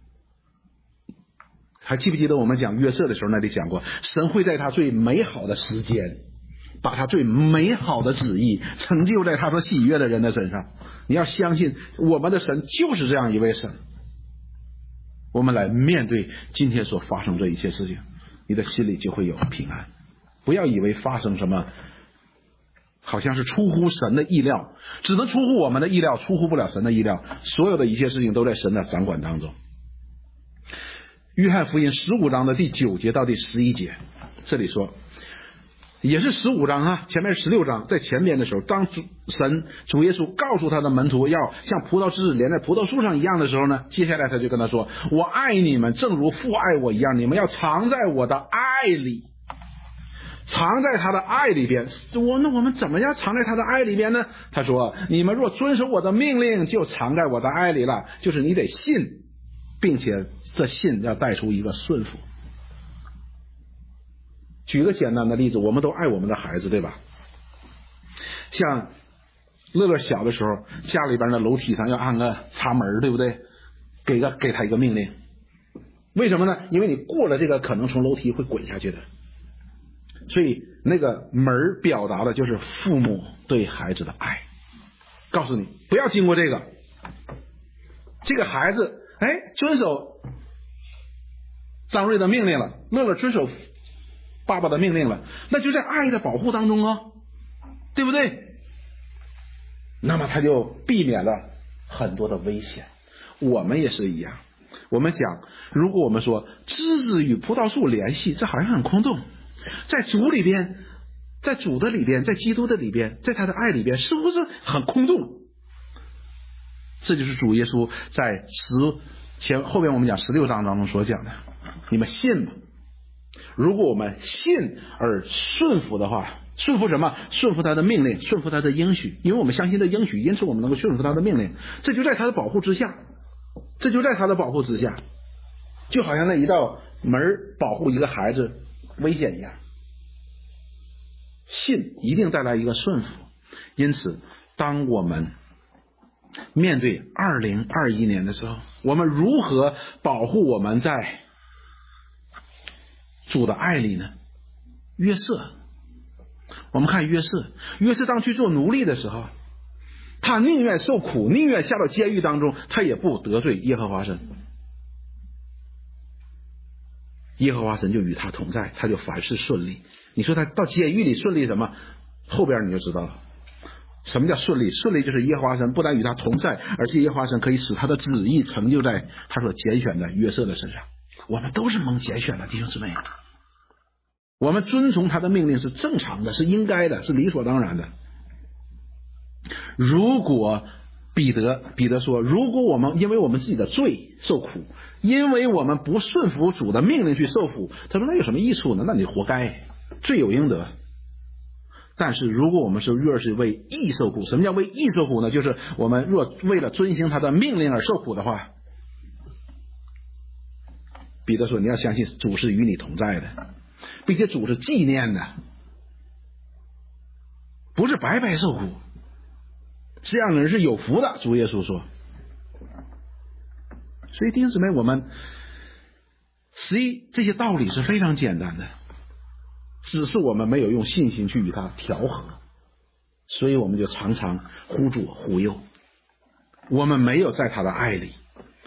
Speaker 1: 还记不记得我们讲约瑟的时候，那里讲过，神会在他最美好的时间，把他最美好的旨意成就在他所喜悦的人的身上。你要相信我们的神就是这样一位神。我们来面对今天所发生这一切事情，你的心里就会有平安。不要以为发生什么好像是出乎神的意料，只能出乎我们的意料，出乎不了神的意料。所有的一切事情都在神的掌管当中。约翰福音15章的第9节到第11节，这里说，也是15章啊，前面16章，在前边的时候，当主耶稣告诉他的门徒要像葡萄枝连在葡萄树上一样的时候呢，接下来他就跟他说，我爱你们正如父爱我一样，你们要藏在我的爱里。藏在他的爱里边。那我们怎么样藏在他的爱里边呢？他说，你们若遵守我的命令，就藏在我的爱里了。就是你得信，并且这信要带出一个顺服。举个简单的例子，我们都爱我们的孩子，对吧？像乐乐小的时候，家里边的楼梯上要安个插门，对不对？给他一个命令。为什么呢？因为你过了这个可能从楼梯会滚下去的。所以那个门表达的就是父母对孩子的爱。 告诉你不要经过这个。这个孩子遵守张瑞的命令了，乐乐遵守爸爸的命令了，那就在爱的保护当中啊，对不对？那么他就避免了很多的危险。我们也是一样，我们讲，如果我们说枝子与葡萄树联系，这好像很空洞。在主里边，在主的里边，在基督的里边，在他的爱里边，是不是很空洞？这就是主耶稣在后边我们讲16章当中所讲的，你们信吗？如果我们信而顺服的话，顺服什么？顺服他的命令，顺服他的应许，因为我们相信的应许，因此我们能够顺服他的命令，这就在他的保护之下，这就在他的保护之下，就好像那一道门保护一个孩子危险一样。信一定带来一个顺服，因此当我们面对2021年的时候，我们如何保护我们在主的爱里呢？约瑟，我们看约瑟当去做奴隶的时候，他宁愿受苦，宁愿下到监狱当中，他也不得罪耶和华神。耶和华神就与他同在，他就凡事顺利。你说他到监狱里顺利什么？后边你就知道了。什么叫顺利？顺利就是耶和华神不但与他同在，而且耶和华神可以使他的旨意成就在他所拣选的约瑟的身上。我们都是蒙拣选的弟兄姊妹，我们遵从他的命令是正常的，是应该的，是理所当然的。如果彼得说，如果我们因为我们自己的罪受苦，因为我们不顺服主的命令去受苦，他说那有什么益处呢？那你活该，罪有应得。但是如果我们若是为义受苦，什么叫为义受苦呢？就是我们若为了遵行他的命令而受苦的话，彼得说你要相信主是与你同在的，并且主是纪念的，不是白白受苦，这样的人是有福的，主耶稣说。所以弟兄姊妹，我们实际这些道理是非常简单的，只是我们没有用信心去与他调和，所以我们就常常忽左忽右，我们没有在他的爱里，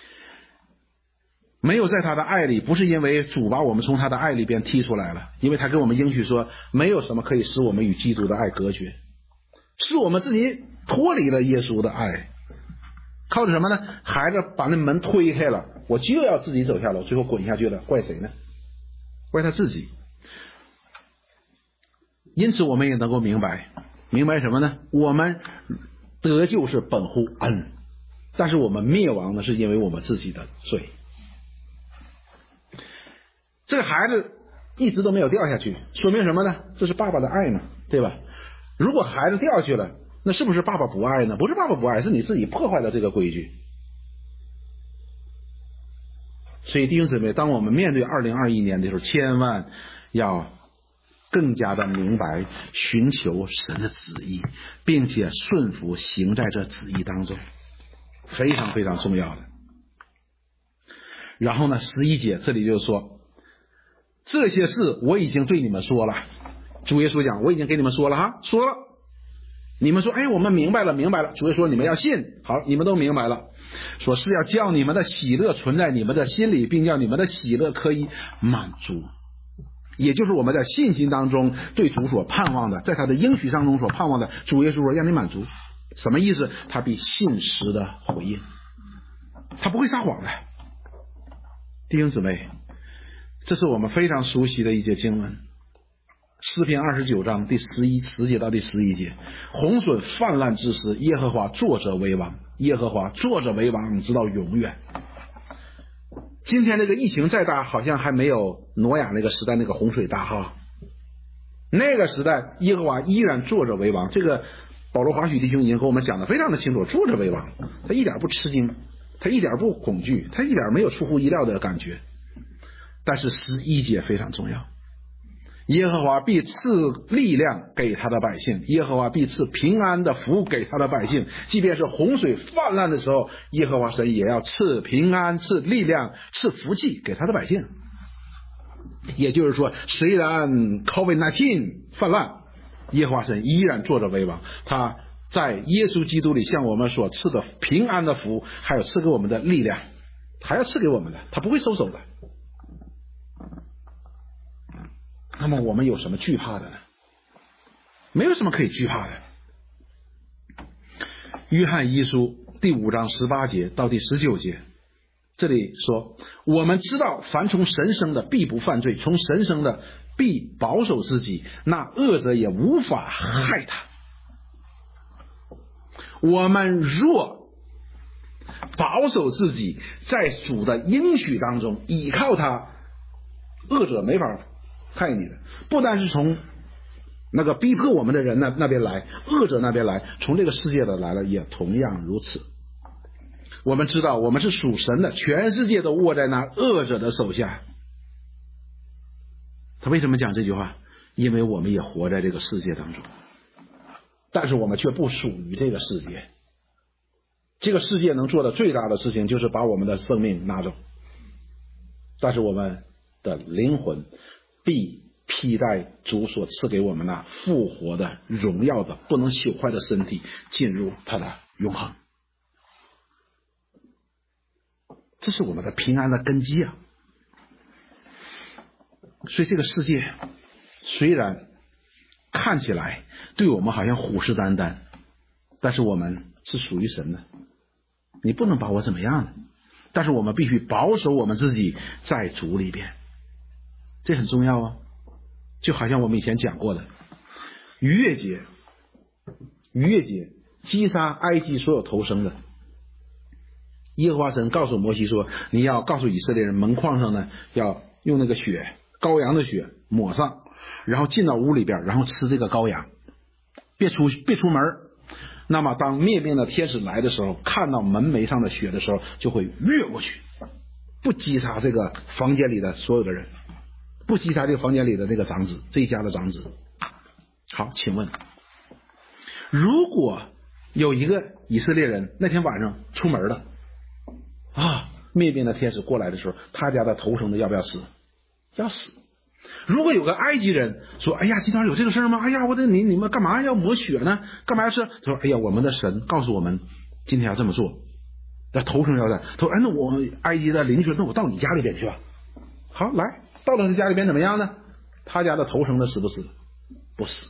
Speaker 1: 没有在他的爱里，不是因为主把我们从他的爱里边踢出来了，因为他给我们应许说没有什么可以使我们与基督的爱隔绝，是我们自己脱离了耶稣的爱，靠着什么呢？孩子把那门推开了，我就要自己走下楼，最后滚下去了，怪谁呢？怪他自己。因此我们也能够明白什么呢？我们得救是本乎恩，但是我们灭亡呢，是因为我们自己的罪。这个孩子一直都没有掉下去，说明什么呢？这是爸爸的爱嘛，对吧？如果孩子掉下去了，那是不是爸爸不爱呢？不是爸爸不爱，是你自己破坏了这个规矩。所以弟兄姊妹，当我们面对2021年的时候，千万要更加的明白寻求神的旨意，并且顺服行在这旨意当中，非常非常重要的。然后呢11节这里就是说，这些事我已经对你们说了，主耶稣讲我已经给你们说了哈，说了，你们说我们明白了，主耶稣说你们要信，好，你们都明白了，说是要叫你们的喜乐存在你们的心里，并叫你们的喜乐可以满足，也就是我们在信心当中对主所盼望的，在他的应许当中所盼望的，主耶稣说让你满足。什么意思？他必信实的回应，他不会撒谎的。弟兄姊妹，这是我们非常熟悉的一节经文，诗篇29章第10节到第11节，洪水泛滥之时，耶和华坐着为王，耶和华坐着为王直到永远。今天这个疫情再大，好像还没有挪亚那个时代那个洪水大哈。那个时代耶和华依然坐着为王，这个保罗华许弟兄已经跟我们讲的非常的清楚，坐着为王，他一点不吃惊，他一点不恐惧，他一点没有出乎意料的感觉。但是11节非常重要，耶和华必赐力量给他的百姓，耶和华必赐平安的福给他的百姓，即便是洪水泛滥的时候，耶和华神也要赐平安，赐力量，赐福气给他的百姓。也就是说，虽然 COVID-19 泛滥，耶和华神依然坐着为王，他在耶稣基督里向我们所赐的平安的福，还有赐给我们的力量，还要赐给我们的，他不会收手的。那么我们有什么惧怕的呢？没有什么可以惧怕的。约翰一书第5章18节到第19节，这里说，我们知道凡从神生的必不犯罪，从神生的必保守自己，那恶者也无法害他。我们若保守自己，在主的应许当中倚靠他，恶者没法害你的。不单是从那个逼迫我们的人那边来，恶者那边来，从这个世界的来了，也同样如此。我们知道我们是属神的，全世界都握在那恶者的手下。他为什么讲这句话？因为我们也活在这个世界当中，但是我们却不属于这个世界。这个世界能做的最大的事情就是把我们的生命拿走，但是我们的灵魂必披戴主所赐给我们那复活的荣耀的不能朽坏的身体，进入他的永恒。这是我们的平安的根基啊！所以这个世界虽然看起来对我们好像虎视眈眈，但是我们是属于神的，你不能把我怎么样的，但是我们必须保守我们自己在主里边，这很重要啊！就好像我们以前讲过的逾越节击杀埃及所有头生的，耶和华神告诉摩西说，你要告诉以色列人，门框上呢要用那个血，羔羊的血抹上，然后进到屋里边，然后吃这个羔羊，别出门。那么当灭命的天使来的时候，看到门楣上的血的时候，就会越过去，不击杀这个房间里的所有的人，不击杀这个房间里的那个长子，这一家的长子。好，请问，如果有一个以色列人那天晚上出门了啊，灭命的天使过来的时候，他家的头生的要不要死？要死。如果有个埃及人说，哎呀，今天有这个事儿吗？哎呀，你们干嘛要抹血呢？干嘛要吃？他说，哎呀，我们的神告诉我们今天要这么做，那头生要的。他说，哎，那我埃及的邻居，那我到你家里边去吧。好，来到了他家里边怎么样呢？他家的头生的死不死？不死。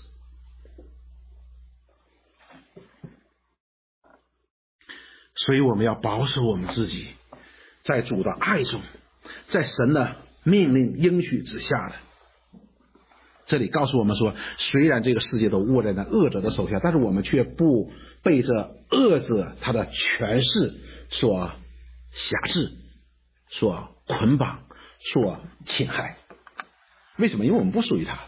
Speaker 1: 所以我们要保守我们自己，在主的爱中，在神的命令应许之下的。这里告诉我们说，虽然这个世界都握在那恶者的手下，但是我们却不被这恶者他的权势所辖制，所捆绑，所侵害。为什么？因为我们不属于他。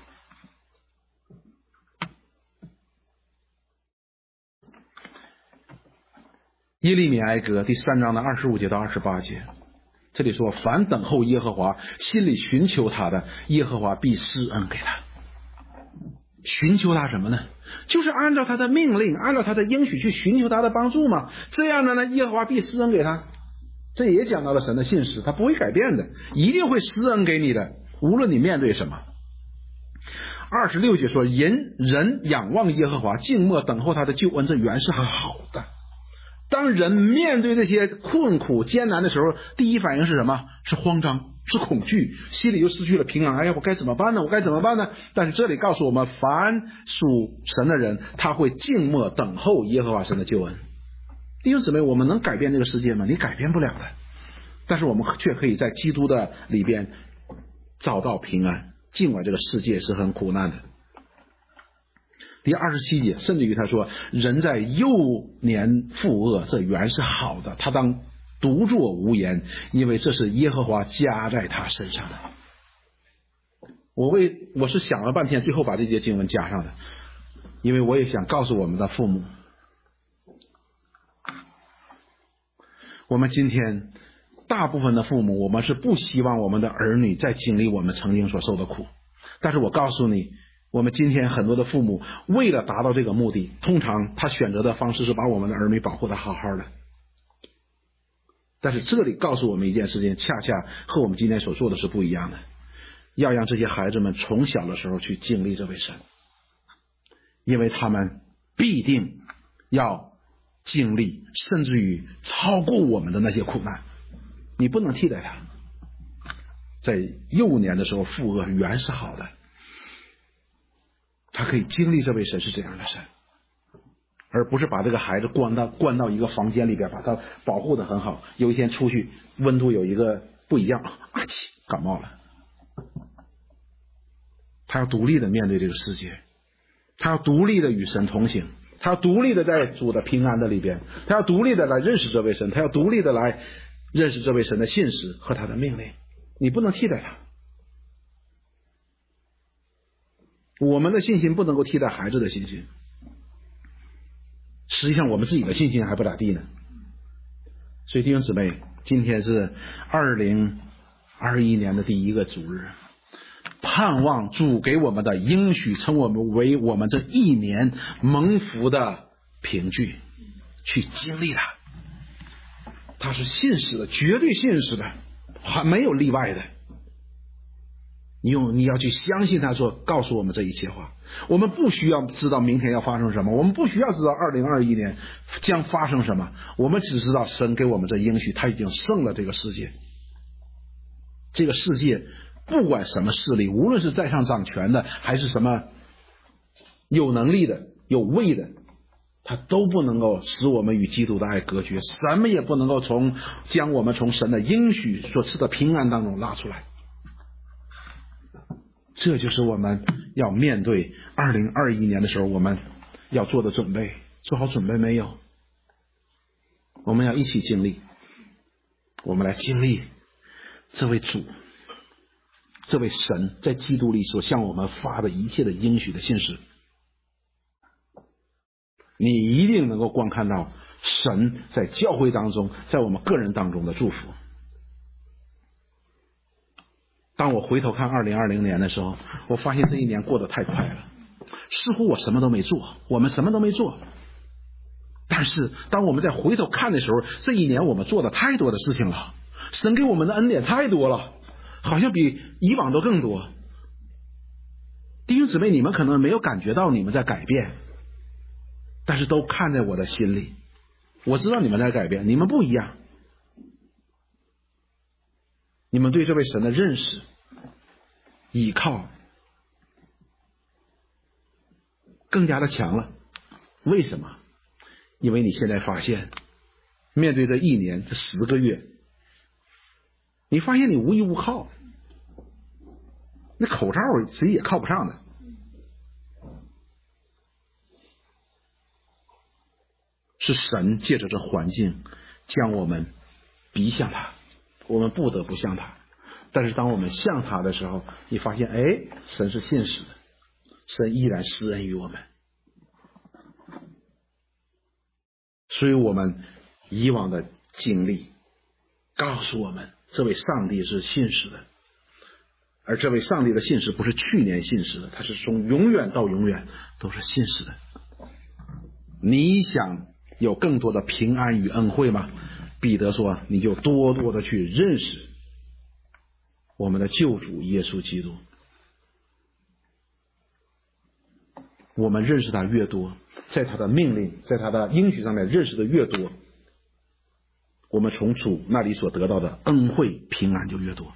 Speaker 1: 耶利米哀歌第3章的25节到28节，这里说，凡等候耶和华，心里寻求他的，耶和华必施恩给他。寻求他什么呢？就是按照他的命令，按照他的应许去寻求他的帮助嘛。这样的呢，耶和华必施恩给他。这也讲到了神的信实，他不会改变的，一定会施恩给你的，无论你面对什么。26节说，人仰望耶和华，静默等候他的救恩，这原是好的。当人面对这些困苦艰难的时候，第一反应是什么？是慌张，是恐惧，心里又失去了平安。哎呀，我该怎么办呢？但是这里告诉我们，凡属神的人，他会静默等候耶和华神的救恩。弟兄姊妹，我们能改变这个世界吗？你改变不了的，但是我们却可以在基督的里边找到平安，尽管这个世界是很苦难的。第27节，甚至于他说，人在幼年负恶，这原是好的，他当独坐无言，因为这是耶和华加在他身上的。我是想了半天，最后把这节经文加上的，因为我也想告诉我们的父母，我们今天大部分的父母，我们是不希望我们的儿女再经历我们曾经所受的苦，但是我告诉你，我们今天很多的父母为了达到这个目的，通常他选择的方式是把我们的儿女保护得好好的。但是这里告诉我们一件事情，恰恰和我们今天所做的是不一样的，要让这些孩子们从小的时候去经历这位神，因为他们必定要经历甚至于超过我们的那些苦难，你不能替代他。在幼年的时候，父恶原是好的，他可以经历这位神是这样的神，而不是把这个孩子关到一个房间里边，把他保护得很好。有一天出去，温度有一个不一样，感冒了。他要独立的面对这个世界，他要独立的与神同行，他要独立的在主的平安的里边，他要独立的来认识这位神，他要独立的来认识这位神的信实和他的命令。你不能替代他。我们的信心不能够替代孩子的信心，实际上我们自己的信心还不咋地呢。所以弟兄姊妹，今天是2021年的第一个主日，盼望主给我们的应许称我们为我们这一年蒙福的凭据，去经历它。它是信实的，绝对信实的，还没有例外的。你要去相信他说告诉我们这一切话。我们不需要知道明天要发生什么，我们不需要知道2021年将发生什么，我们只知道神给我们这应许，他已经胜了这个世界。这个世界不管什么势力，无论是在上掌权的还是什么有能力的有位的，他都不能够使我们与基督的爱隔绝，什么也不能够将我们从神的应许所赐的平安当中拉出来。这就是我们要面对2021年的时候我们要做的准备。做好准备没有？我们要一起经历，我们来经历这位主，这位神在基督里所向我们发的一切的应许的信实。你一定能够观看到神在教会当中，在我们个人当中的祝福。当我回头看2020年的时候，我发现这一年过得太快了，似乎我什么都没做，我们什么都没做。但是当我们再回头看的时候，这一年我们做的太多的事情了，神给我们的恩典太多了，好像比以往都更多。弟兄姊妹，你们可能没有感觉到你们在改变，但是都看在我的心里，我知道你们在改变，你们不一样。你们对这位神的认识倚靠更加的强了。为什么？因为你现在发现面对这一年这10个月，你发现你无依无靠，那口罩谁也靠不上的。是神借着这环境将我们逼向他，我们不得不向他。但是当我们向他的时候，你发现神是信实的，神依然施恩于我们。所以我们以往的经历告诉我们，这位上帝是信实的，而这位上帝的信实不是去年信实的，他是从永远到永远都是信实的。你想有更多的平安与恩惠吗？彼得说，你就多多的去认识我们的救主耶稣基督。我们认识他越多，在他的命令在他的应许上面认识的越多，我们从主那里所得到的恩惠平安就越多。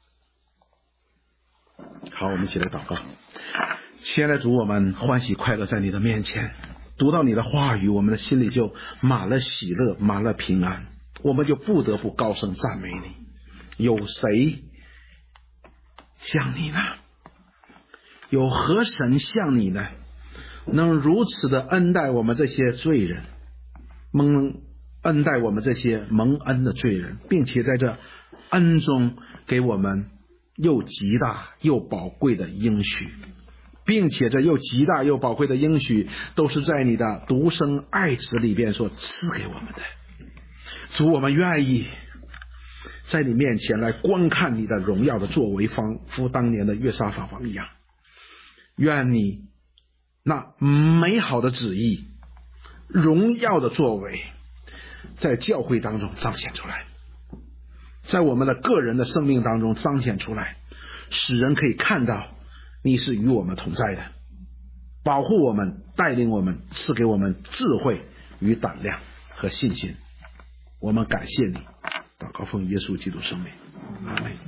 Speaker 1: 好，我们一起来祷告。亲爱的主，我们欢喜快乐在你的面前，读到你的话语，我们的心里就满了喜乐，满了平安，我们就不得不高声赞美你。有谁像你呢？有何神像你呢？能如此的恩待我们这些罪人，恩待我们这些蒙恩的罪人，并且在这恩中给我们又极大又宝贵的应许，并且这又极大又宝贵的应许都是在你的独生爱子里边所赐给我们的。主，我们愿意在你面前来观看你的荣耀的作为，仿佛当年的约沙法王一样。愿你那美好的旨意荣耀的作为在教会当中彰显出来，在我们的个人的生命当中彰显出来，使人可以看到你是与我们同在的，保护我们，带领我们，赐给我们智慧， 与胆量和信心。我们感谢你，祷告奉耶稣基督圣名，阿门。